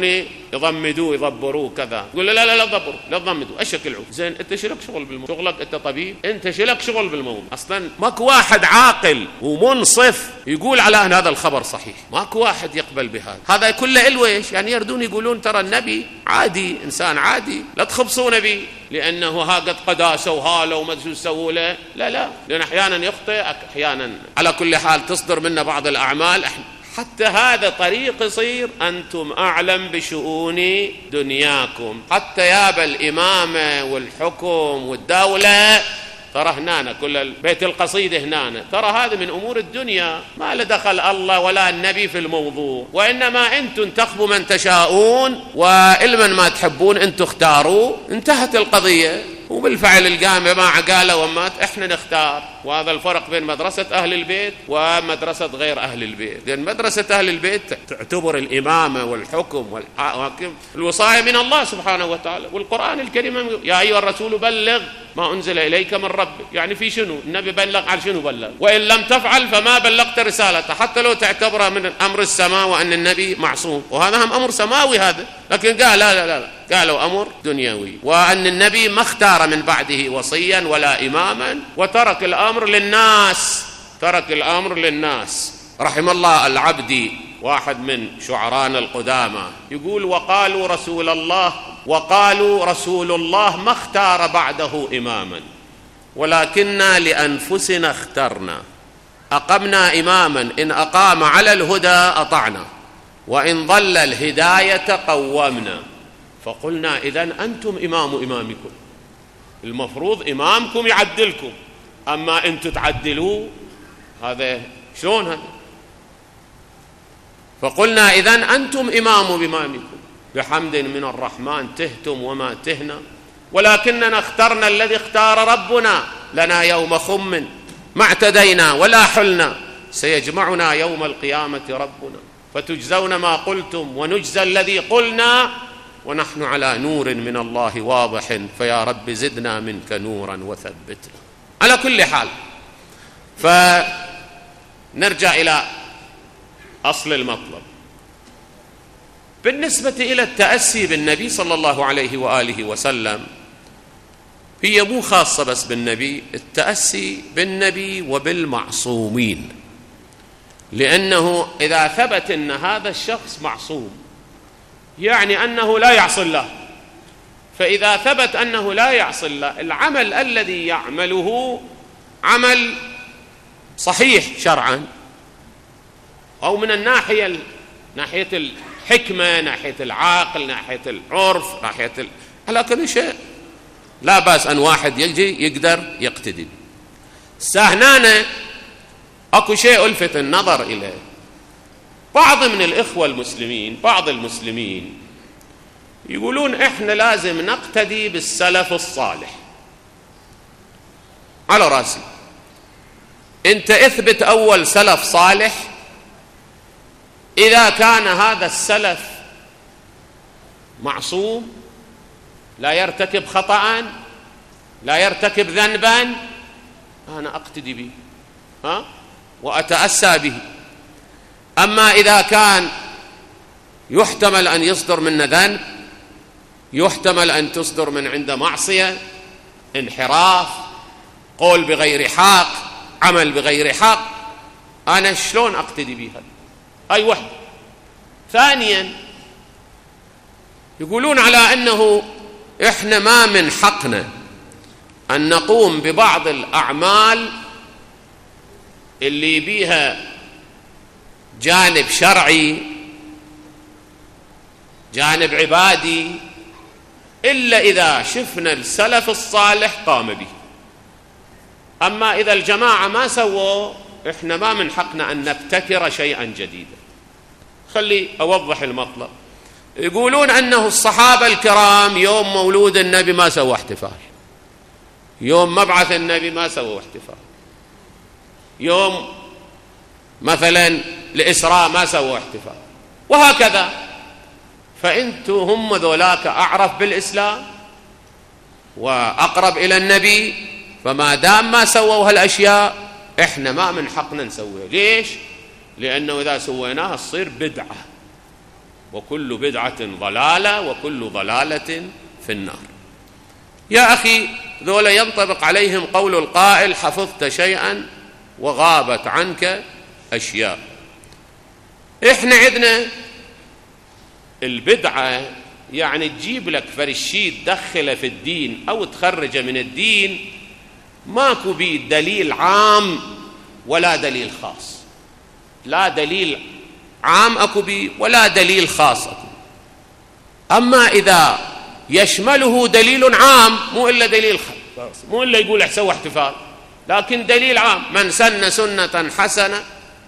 يضمدوه يضبروه كذا، يقول له لا لا لا تضبروا لا تضمدوا اشكل عود. زين انت شلك شغل بالموضوع؟ شغلك انت طبيب، انت شلك شغل بالموضوع؟ اصلا ماكو واحد عاقل ومنصف يقول على ان هذا الخبر صحيح، ماكو واحد يقبل بهذا. هذا كله الويش، يعني يردون يقولون ترى النبي عادي، انسان عادي، لا تخبصون به لانه ها قد قداسه وهاله وما شو يسووا له. لا لا، لان احيانا يخطئ، احيانا على كل حال تصدر منا بعض الاعمال. حتى هذا طريق يصير أنتم أعلم بشؤون دنياكم، حتى يابا الإمامة والحكم والدولة ترى هنا كل البيت القصيدة هنا، ترى هذا من أمور الدنيا، ما لدخل الله ولا النبي في الموضوع، وإنما أنتم تخبوا من تشاءون وإلما ما تحبون أنتم اختاروا، انتهت القضية. وبالفعل القام ما قالوا ومات احنا نختار. وهذا الفرق بين مدرسة أهل البيت ومدرسة غير أهل البيت، لأن مدرسة أهل البيت تعتبر الإمامة والحكم والحاكم الوصاية من الله سبحانه وتعالى، والقرآن الكريم يا أيها الرسول بلغ ما أنزل إليك من ربك، يعني في شنو؟ النبي بلغ على شنو بلغ؟ وإن لم تفعل فما بلغت رسالته، حتى لو تعتبره من أمر السماء وأن النبي معصوم، وهذا هم أمر سماوي هذا، لكن قال لا لا لا, لا. قالوا أمر دنيوي، وأن النبي ما اختار من بعده وصيا ولا إماما، وترك الأمر للناس، ترك الأمر للناس. رحم الله العبدي واحد من شعرانا القدامى يقول وقالوا رسول الله وقالوا رسول الله ما اختار بعده إماما ولكننا لأنفسنا اخترنا، أقمنا إماما إن أقام على الهدى أطعنا وإن ضل الهداية قومنا، فقلنا إذن أنتم إمام إمامكم، المفروض إمامكم يعدلكم، أما أنتم تعدلوه هذا شلون هذا؟ فقلنا إذن أنتم إمام إمامكم بحمد من الرحمن تهتم وما تهنا، ولكننا اخترنا الذي اختار ربنا لنا يوم خم ما اعتدينا ولا حلنا، سيجمعنا يوم القيامة ربنا فتجزون ما قلتم ونجزى الذي قلنا ونحن على نور من الله واضح، فيا رب زدنا منك نورا وثبتنا. على كل حال، فنرجع إلى أصل المطلب. بالنسبة إلى التأسي بالنبي صلى الله عليه وآله وسلم، هي مو خاصة بس بالنبي، التأسي بالنبي وبالمعصومين، لأنه إذا ثبت أن هذا الشخص معصوم يعني أنه لا يعصي الله، فإذا ثبت أنه لا يعصي الله، العمل الذي يعمله عمل صحيح شرعا أو من الناحية ناحية الحكمة، ناحية العقل، ناحية العرف، ناحية ال... على كل شيء لا بأس أن واحد يجي يقدر يقتدي. سهنانة أكو شيء ألفت النظر إليه، بعض من الإخوة المسلمين بعض المسلمين يقولون إحنا لازم نقتدي بالسلف الصالح. على رأسي، أنت اثبت أول سلف صالح، إذا كان هذا السلف معصوم لا يرتكب خطأ لا يرتكب ذنبا، أنا أقتدي به ها وأتأسى به. أما إذا كان يحتمل أن يصدر منه ذنب، يحتمل أن تصدر من عنده معصية، انحراف، قول بغير حق، عمل بغير حق، أنا شلون أقتدي بها؟ أي واحد. ثانيا يقولون على أنه إحنا ما من حقنا أن نقوم ببعض الأعمال اللي بيها جانب شرعي جانب عبادي إلا إذا شفنا السلف الصالح قام به. أما إذا الجماعة ما سووا، إحنا ما من حقنا أن نبتكر شيئا جديدا. خلي أوضح المطلب. يقولون أنه الصحابة الكرام يوم مولود النبي ما سووا احتفال، يوم مبعث النبي ما سووا احتفال، يوم مثلا الإسراء ما سووا احتفال، وهكذا. فأنتم هم ذولاك أعرف بالإسلام وأقرب إلى النبي، فما دام ما سووا هالأشياء إحنا ما من حقنا نسويها. ليش؟ لأنه إذا سويناها تصير بدعة، وكل بدعة ضلالة وكل ضلالة في النار. يا أخي ذولا ينطبق عليهم قول القائل: حفظت شيئا وغابت عنك أشياء. إحنا عندنا البدعة يعني تجيب لك فرشيد تدخله في الدين أو تخرجه من الدين، ماكو بيه دليل عام ولا دليل خاص، لا دليل عام أكو بيه ولا دليل خاص أكو. أما إذا يشمله دليل عام مو إلا دليل خاص، مو إلا يقول احسوا احتفال، لكن دليل عام: من سن سنة حسنة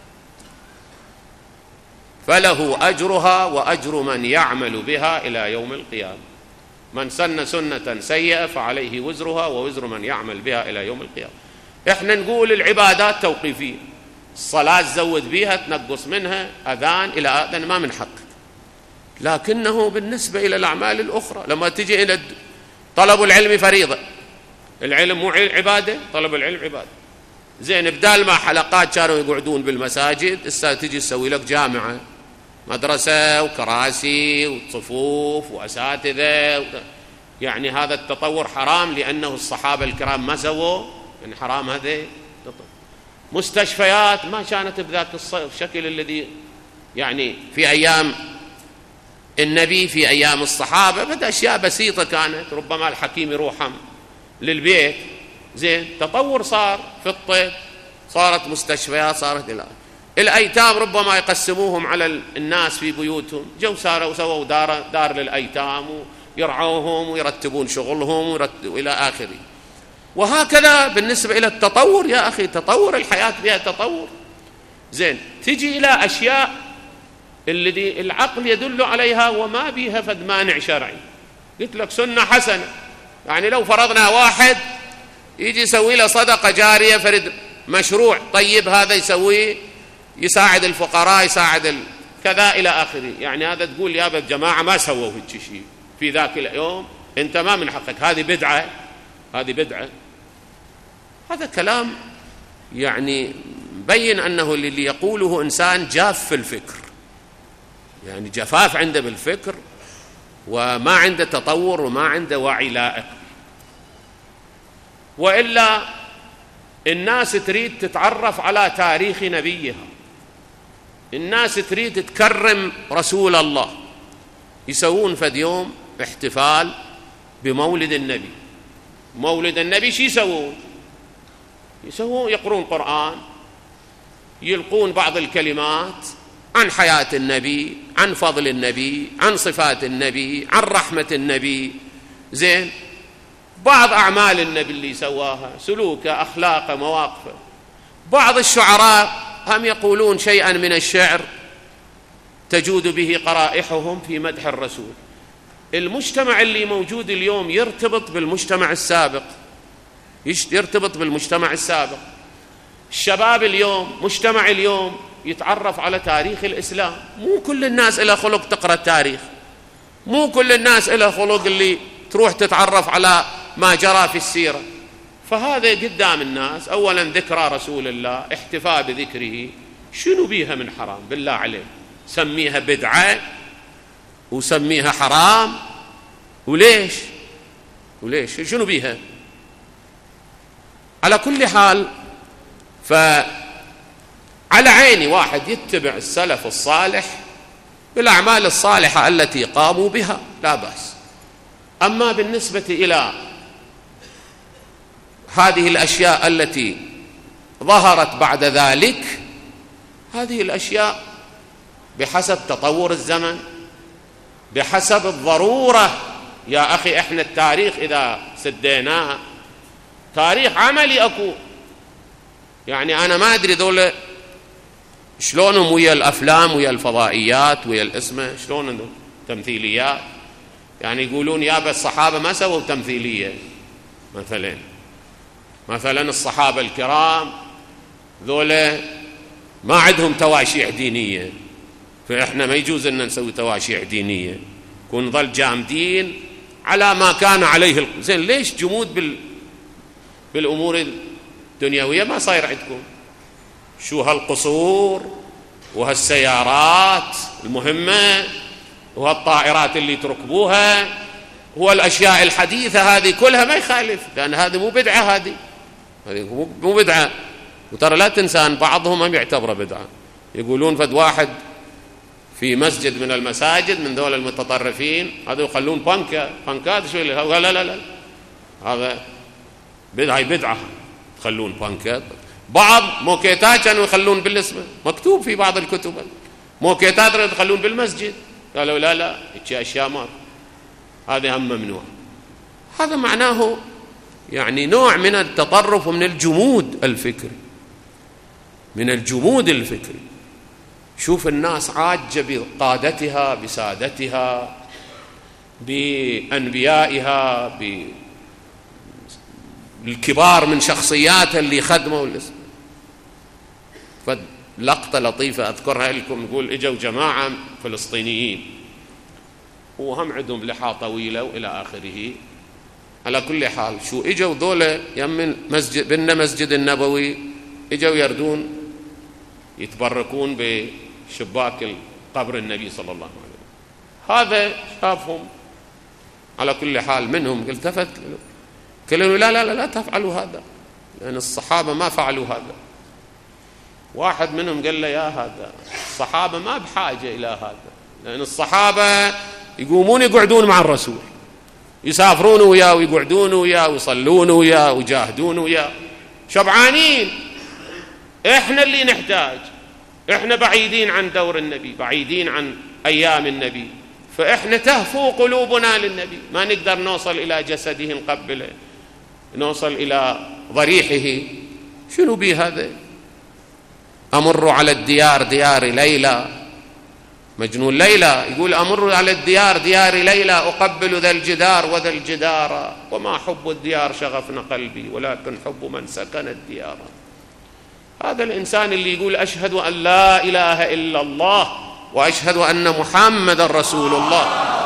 فله أجرها وأجر من يعمل بها إلى يوم القيامة، من سن سنة سيئة فعليه وزرها ووزر من يعمل بها إلى يوم القيامة. إحنا نقول العبادات توقيفية، الصلاة تزود بها تنقص منها، أذان إلى أذان ما من حقك. لكنه بالنسبة إلى الأعمال الأخرى لما تجي إلى طلب العلم فريضة، العلم مو عبادة، طلب العلم عبادة. زين، بدال ما حلقات كانوا يقعدون بالمساجد، الساعة تجي تسوي لك جامعة، مدرسة وكراسي وصفوف وأساتذة. يعني هذا التطور حرام، لأنه الصحابة الكرام ما سووا، يعني حرام هذا. مستشفيات ما كانت بذاك الشكل الذي يعني في أيام النبي، في أيام الصحابة بدأ أشياء بسيطة كانت، ربما الحكيم يروحهم للبيت. زين، تطور صار في الطب، صارت مستشفيات، صارت إلى الأيتام ربما يقسموهم على الناس في بيوتهم، جو ساروا وسووا دار, دار للأيتام ويرعوهم ويرتبون شغلهم ويرتبوا إلى آخره. وهكذا بالنسبة إلى التطور يا أخي، تطور الحياة فيها تطور. زين، تجي إلى أشياء الذي العقل يدل عليها وما بيها فد مانع شرعي. قلت لك سنة حسنة، يعني لو فرضنا واحد يجي يسوي له صدقة جارية، فرد مشروع طيب هذا يسويه، يساعد الفقراء، يساعد ال... كذا إلى آخره. يعني هذا تقول يا جماعة ما سووا هيك شيء في ذاك اليوم، أنت ما من حقك، هذه بدعة، هذه بدعة. هذا كلام يعني بين أنه اللي يقوله إنسان جاف في الفكر، يعني جفاف عنده بالفكر وما عنده تطور وما عنده وعي لائق. وإلا الناس تريد تتعرف على تاريخ نبيها، الناس تريد تكرم رسول الله، يسوون فد يوم احتفال بمولد النبي. مولد النبي شو يسوون؟ يسوون يقرون قرآن، يلقون بعض الكلمات عن حياة النبي، عن فضل النبي، عن صفات النبي، عن رحمة النبي. زين، بعض أعمال النبي اللي سواها، سلوكه، أخلاقه، مواقفه. بعض الشعراء هم يقولون شيئا من الشعر تجود به قرائحهم في مدح الرسول. المجتمع اللي موجود اليوم يرتبط بالمجتمع السابق، يرتبط بالمجتمع السابق. الشباب اليوم، مجتمع اليوم يتعرف على تاريخ الإسلام. مو كل الناس إلى خلق تقرأ التاريخ، مو كل الناس إلى خلق اللي تروح تتعرف على ما جرى في السيرة. فهذا قدام الناس أولا ذكرى رسول الله، احتفاء بذكره، شنو بيها من حرام بالله عليه؟ سميها بدعة وسميها حرام، وليش وليش شنو بيها؟ على كل حال، فعلى عيني واحد يتبع السلف الصالح بالأعمال الصالحة التي قاموا بها لا بأس. أما بالنسبة إلى هذه الأشياء التي ظهرت بعد ذلك، هذه الأشياء بحسب تطور الزمن، بحسب الضرورة. يا أخي إحنا التاريخ إذا سديناه تاريخ عملي أكو، يعني أنا ما أدري ذولا شلونهم ويا الأفلام ويا الفضائيات ويا الاسمة، شلون تمثيليات. يعني يقولون يا بس الصحابة ما سووا تمثيلية، مثلا مثلا الصحابة الكرام ذولا ما عندهم تواشيح دينية، فإحنا ما يجوز أن نسوي تواشيح دينية، كون نظل جامدين على ما كان عليه. زين، ليش جمود بال بالأمور الدنيوية ما صاير عندكم؟ شو هالقصور وهالسيارات المهمة وهالطائرات اللي تركبوها والأشياء الحديثة هذه كلها ما يخالف، لأن هذه مو بدعة، هذه هذه مو بدعة. وترى لا تنسى بعضهم هم يعتبره بدعة، يقولون فد واحد في مسجد من المساجد من دول المتطرفين هذا يخلون بانكا بانكات شو اللي لا لا لا هذا بدعة بدعة يخلون بانكات. بعض موكيتات كانوا يخلون بالاسم مكتوب في بعض الكتب موكيتات يخلون بالمسجد، قالوا لا لا هيك أشياء ما هذا هم ممنوع. هذا معناه يعني نوع من التطرف ومن الجمود الفكري، من الجمود الفكري. شوف الناس عاجة بقادتها بسادتها بأنبيائها بالكبار من شخصياتها اللي خدموا الاسم. فلقطة لطيفة أذكرها لكم، يقول إجوا جماعة فلسطينيين وهم عندهم لحى طويلة وإلى آخره. على كل حال شو إجوا ذولا يمن مسجد بنا مسجد النبوي، إجوا يردون يتبركون بشباك قبر النبي صلى الله عليه وسلم. هذا شافهم على كل حال منهم التفت قالوا لا لا لا لا تفعلوا هذا، لأن الصحابة ما فعلوا هذا. واحد منهم قال له يا هذا الصحابة ما بحاجة إلى هذا، لأن الصحابة يقومون يقعدون مع الرسول، يسافرون وياه ويقعدون وياه ويصلون وياه ويجاهدون وياه شبعانين. إحنا اللي نحتاج، إحنا بعيدين عن دور النبي، بعيدين عن أيام النبي، فإحنا تهفو قلوبنا للنبي، ما نقدر نوصل إلى جسده نقبله، نوصل إلى ضريحه. شنو بيه هذا؟ أمر على الديار ديار ليلى، مجنون ليلى يقول أمر على الديار ديار ليلى أقبل ذا الجدار وذا الجدار، وما حب الديار شغفنا قلبي ولكن حب من سكن الديار. هذا الإنسان اللي يقول أشهد أن لا إله إلا الله وأشهد أن محمد رسول الله.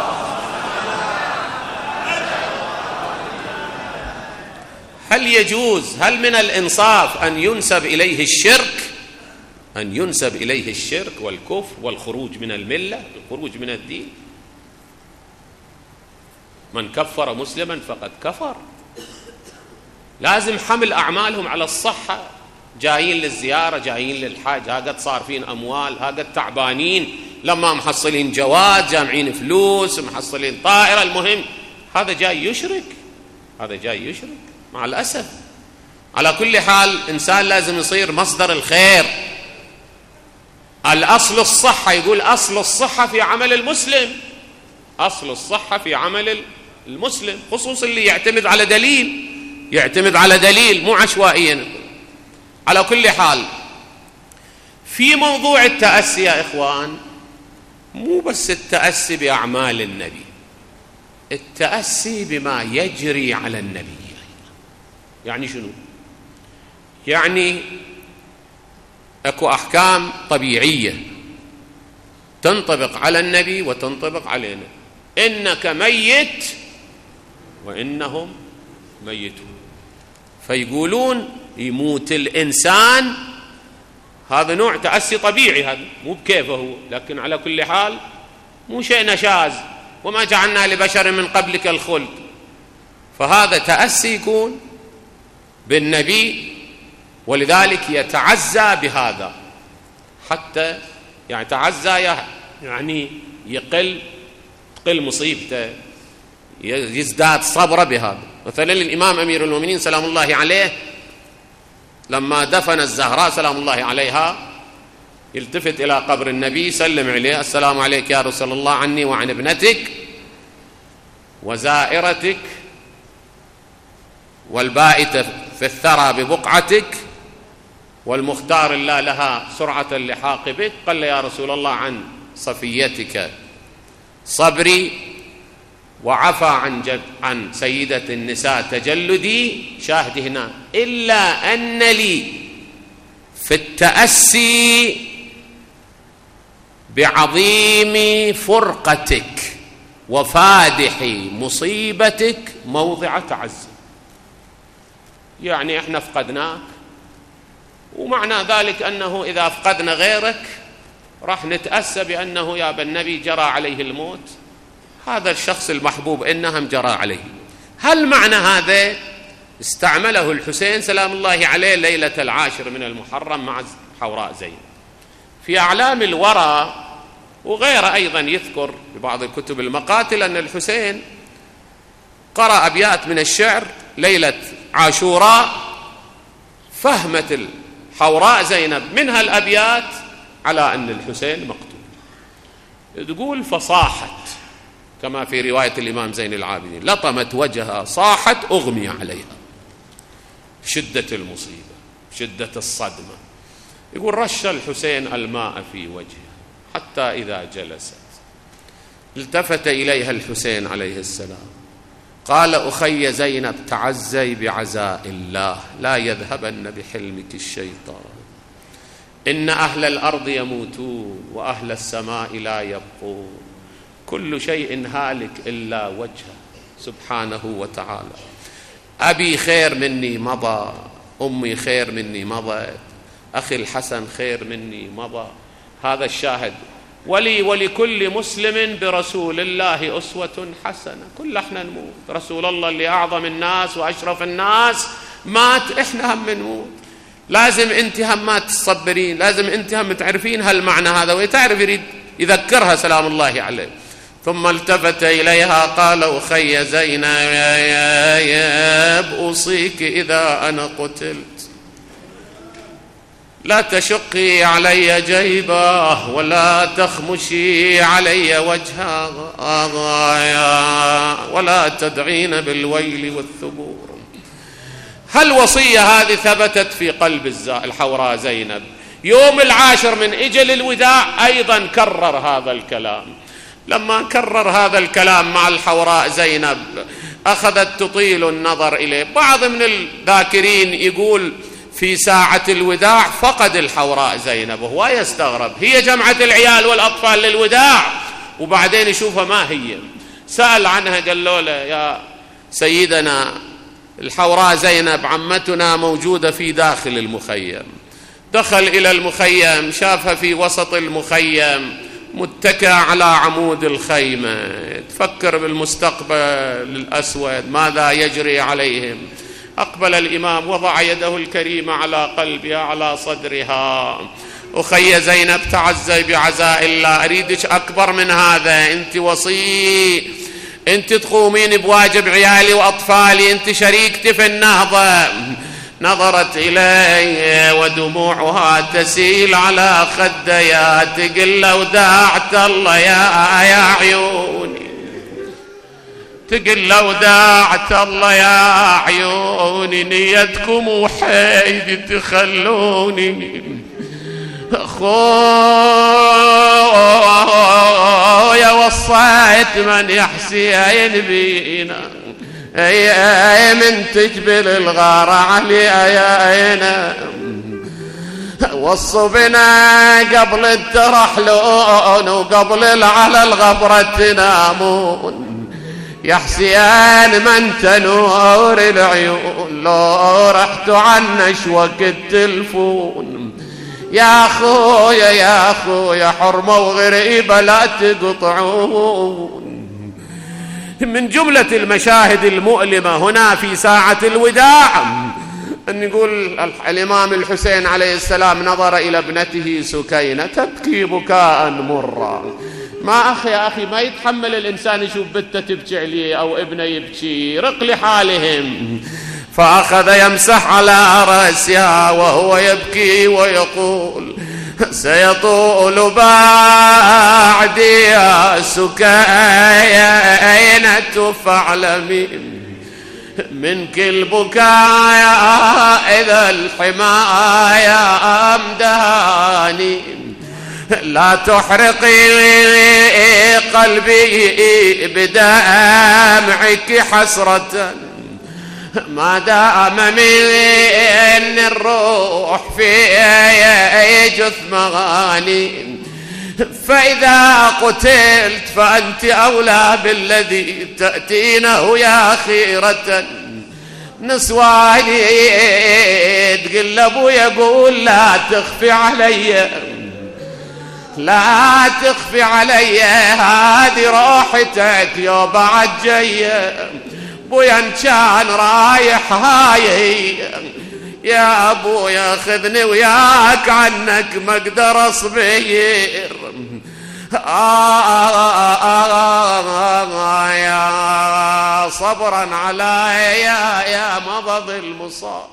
هل يجوز، هل من الإنصاف أن ينسب إليه الشرك، أن ينسب إليه الشرك والكفر والخروج من الملة، الخروج من الدين؟ من كفر مسلما فقد كفر. لازم حمل أعمالهم على الصحة، جايين للزيارة جايين للحاج، ها قد صارفين أموال، ها قد تعبانين لما محصلين جواد جامعين فلوس محصلين طائرة، المهم هذا جاي يشرك، هذا جاي يشرك مع الأسف. على كل حال إنسان لازم يصير مصدر الخير. الأصل الصحة، يقول أصل الصحة في عمل المسلم، أصل الصحة في عمل المسلم، خصوصا اللي يعتمد على دليل، يعتمد على دليل مو عشوائيا. على كل حال في موضوع التأسي يا إخوان، مو بس التأسي بأعمال النبي، التأسي بما يجري على النبي. يعني شنو؟ يعني اكو أحكام طبيعية تنطبق على النبي وتنطبق علينا. إنك ميت وإنهم ميتون، فيقولون يموت الإنسان، هذا نوع تأسي طبيعي، هذا مو بكيفه هو، لكن على كل حال مو شيء نشاز، وما جعلنا لبشر من قبلك الخلد. فهذا تأسي يكون بالنبي، ولذلك يتعزى بهذا حتى يعني تعزى يعني يقل تقل مصيبته، يزداد صبره بهذا. مثلا الإمام أمير المؤمنين سلام الله عليه لما دفن الزهراء سلام الله عليها يلتفت إلى قبر النبي سلم عليه: السلام عليك يا رسول الله، عني وعن ابنتك وزائرتك والبائتة في الثرى ببقعتك والمختار الله لها سرعة اللحاق بك. قال يا رسول الله: عن صفيتك صبري وعفى عن جد عن سيدة النساء تجلدي. شاهد هنا: إلا أن لي في التأسي بعظيم فرقتك وفادح مصيبتك موضع تعزي. يعني احنا فقدناك، ومعنى ذلك أنه إذا فقدنا غيرك راح نتأسى بأنه يا النبي جرى عليه الموت، هذا الشخص المحبوب إنهم جرى عليه. هل معنى هذا استعمله الحسين سلام الله عليه ليلة العاشر من المحرم مع حوراء زينب؟ في أعلام الورى وغيره أيضا يذكر ببعض الكتب المقاتل أن الحسين قرأ أبيات من الشعر ليلة عاشوراء، فهمت الحوراء زينب منها الأبيات على أن الحسين مقتول. تقول فصاحت كما في رواية الإمام زين العابدين، لطمت وجهها، صاحت أغمي عليها، شدة المصيبة شدة الصدمة. يقول رش الحسين الماء في وجهها حتى إذا جلست التفت إليها الحسين عليه السلام قال أخي زينب تعزي بعزاء الله لا يذهبن بحلمك الشيطان، إن أهل الأرض يموتون وأهل السماء لا يبقون، كل شيء هالك إلا وجهه سبحانه وتعالى. أبي خير مني مضى، أمي خير مني مضت، أخي الحسن خير مني مضى. هذا الشاهد. ولي ولكل مسلم برسول الله أسوة حسنة. كل احنا نموت، رسول الله اللي أعظم الناس وأشرف الناس مات، احنا هم نموت. لازم انت هم ما تصبرين، لازم انت هم تعرفين هالمعنى هذا، وتعرف يريد يذكرها سلام الله عليه. ثم التفت إليها قال أخي زينب أوصيك إذا أنا قتلت لا تشقي علي جيبه ولا تخمشي علي وجهها ولا تدعين بالويل والثبور. هالوصية هذه ثبتت في قلب الحوراء زينب. يوم العاشر من إجل الوداع أيضا كرر هذا الكلام. لما كرر هذا الكلام مع الحوراء زينب أخذت تطيل النظر إليه. بعض من الذاكرين يقول في ساعة الوداع فقد الحوراء زينب وهو يستغرب، هي جمعت العيال والأطفال للوداع وبعدين يشوفها ما هي. سأل عنها قال له يا سيدنا الحوراء زينب عمتنا موجودة في داخل المخيم. دخل إلى المخيم شافها في وسط المخيم متكئة على عمود الخيمة تفكر بالمستقبل الأسود ماذا يجري عليهم. أقبل الإمام وضع يده الكريمة على قلبها على صدرها. أخي زينب تعزي بعزاء الله، أريدك أكبر من هذا، أنت وصي، أنت تقومين بواجب عيالي وأطفالي، أنت شريكتي في النهضة. نظرت إلي ودموعها تسيل على خديها تقل لو داعت الله يا يا عيوني، تقل لو داعت الله يا عيوني نيتكم وحيدي تخلوني. أخويا وصيت من يحسين بينا أي من تجبل الغار علي أينا وصوا بنا قبل الترحلون وقبل على الغبرة تنامون. يا حسين من تنور العيون لو رحت عن نشوة التلفون. يا أخويا يا أخويا حرمة وغريبة لا تقطعون. من جملة المشاهد المؤلمة هنا في ساعة الوداع أن يقول الإمام الحسين عليه السلام نظر إلى ابنته سكينة تبكي بكاء مرا. ما أخي يا أخي ما يتحمل الإنسان يشوف بنته تبكي عليه أو ابنه يبكي، رق لحالهم. فأخذ يمسح على رأسها وهو يبكي ويقول سيطول بعدي يا سكينة فاعلمي من كل بكايا إذا الحمايا أمداني لا تحرقي قلبي بدمعك حسرة ما دام من الروح في جثم غاني. فإذا قتلت فأنت أولى بالذي تأتينه يا خيرة. نسواني تقلب ويقول لا تخفي علي لا تخفي علي هذه روحتك يا بعد جاية بويا ان كان رايح هاي يا ابويا خذني وياك عنك ما اقدر اصبر آه آه آه يا صبرا علي يا مضض المصاب.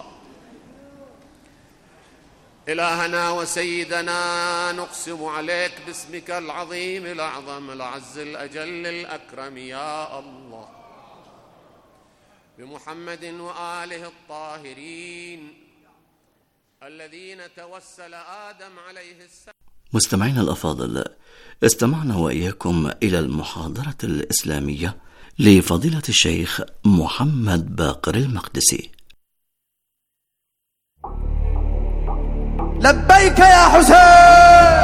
إلهنا وسيدنا نقسم عليك باسمك العظيم الأعظم الأعز الأجل الأكرم يا الله بمحمد وآله الطاهرين الذين توسل آدم عليه السلام. مستمعينا الأفاضل، استمعنا وإياكم إلى المحاضرة الإسلامية لفضيلة الشيخ محمد باقر المقدسي. لبيك يا حسين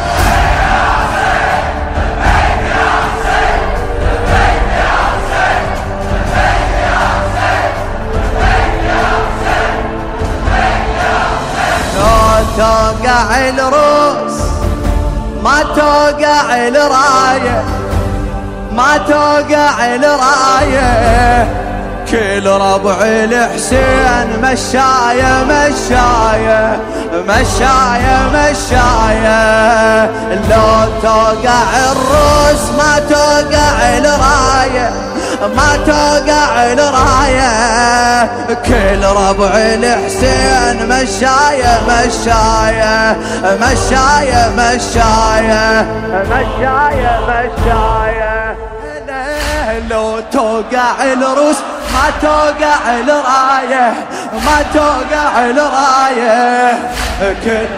لبيك يا حسين لبيك يا حسين لبيك يا حسين لبيك يا حسين لبيك يا حسين. لا توقع الروس ما توقع الراية ما توقع الراية كل ربع الحسين مشاية مشاية مشاية مشاية. لو توقع الروس ما توقع الراية ما توقع الراية كل ربع الحسين مشاية مشاية مشاية مشاية مشاية مشاية. لو توقع الروس ما توقع الراية ما توقع الراية كل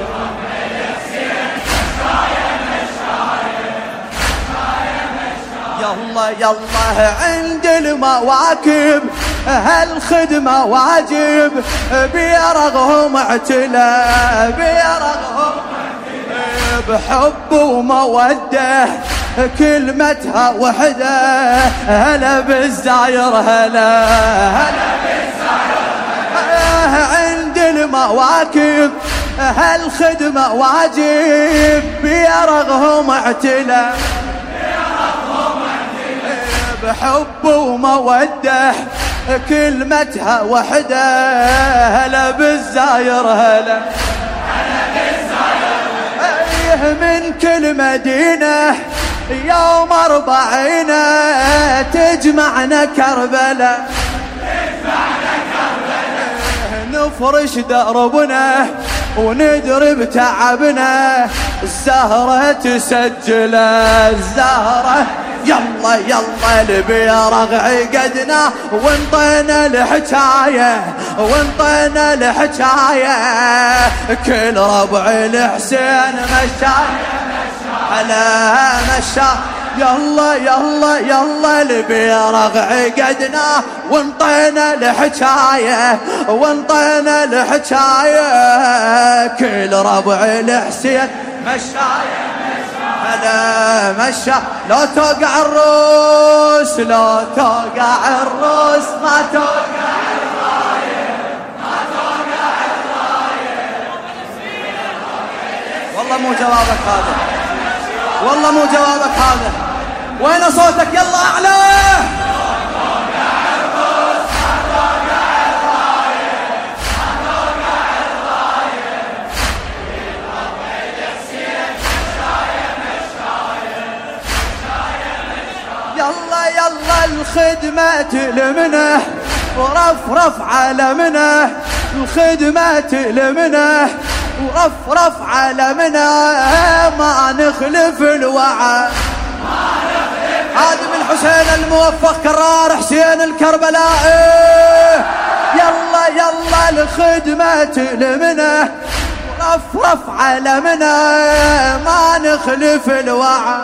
يلا يلا عند المواكب هالخدمة واجب بيرغهم اعتلى بيرغهم بحب ومودة كلمتها وحدة هلا بالزاير هلا هلا بالزاير هلا. عند المواكب هالخدمة واجب بيرغهم اعتلى بحب ومودة كلمتها وحدة هلا بالزاير هلا هلا بالزاير هلا. من كل مدينة يوم أربعين تجمعنا كربلاء تجمعنا كربلاء نفرش دربنا وندرب تعبنا الزهرة تسجل الزهرة. يلا يلا البيرغ عقدنا وانطينا الحكاية وانطينا الحكاية كل ربع الحسين مشاية على مشا. يلا يلا يلا البيرغ عقدنا وانطينا الحكاية وانطينا الحكاية كل ربع الحسين مشاية على مشا. لا توقع الروس لا توقع الروس ما توقع الراية ما توقع الراية. والله مو جوابك هذا والله مو جوابك هذا. وين صوتك يلا أعلى. يلا يلا الخدمة تلمنه ورفرف علمنا الخدمة تلمنه ورفرف علمنا ما نخلف الوعد هادم الحسين الموفق كرار حسين الكربلائي. يلا يلا الخدمة تلمنه ورفرف علمنا ما نخلف الوعد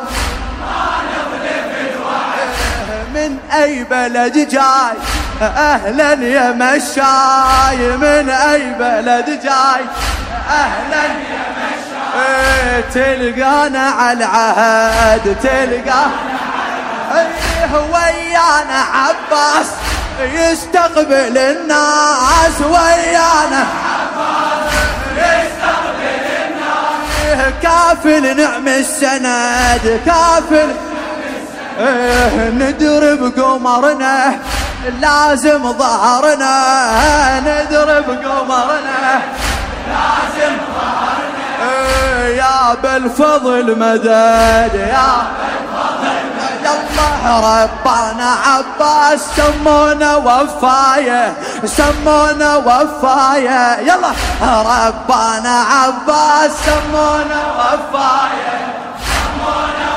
من أي بلد جاي أهلا يا مشاي من أي بلد جاي أهلا يا مشاي. تلقانا على العهد تلقانا ايه ويانا عباس يستقبل الناس ويانا عباس يستقبل الناس كافل نعم السند كافل ايه ندرب قمرنا لازم ظهرنا ندرب قمرنا لازم ظهرنا ايه يا بالفضل مدد يا بالفضل مدد الله ربنا عباس سمونا وفاية سمونا وفاية يلا ربنا عباس سمونا وفاية سمونا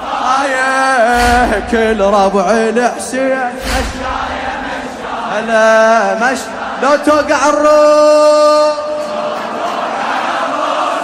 وفاية كل ربع الحسين مشاية مشاية لا مش لو توقع الروح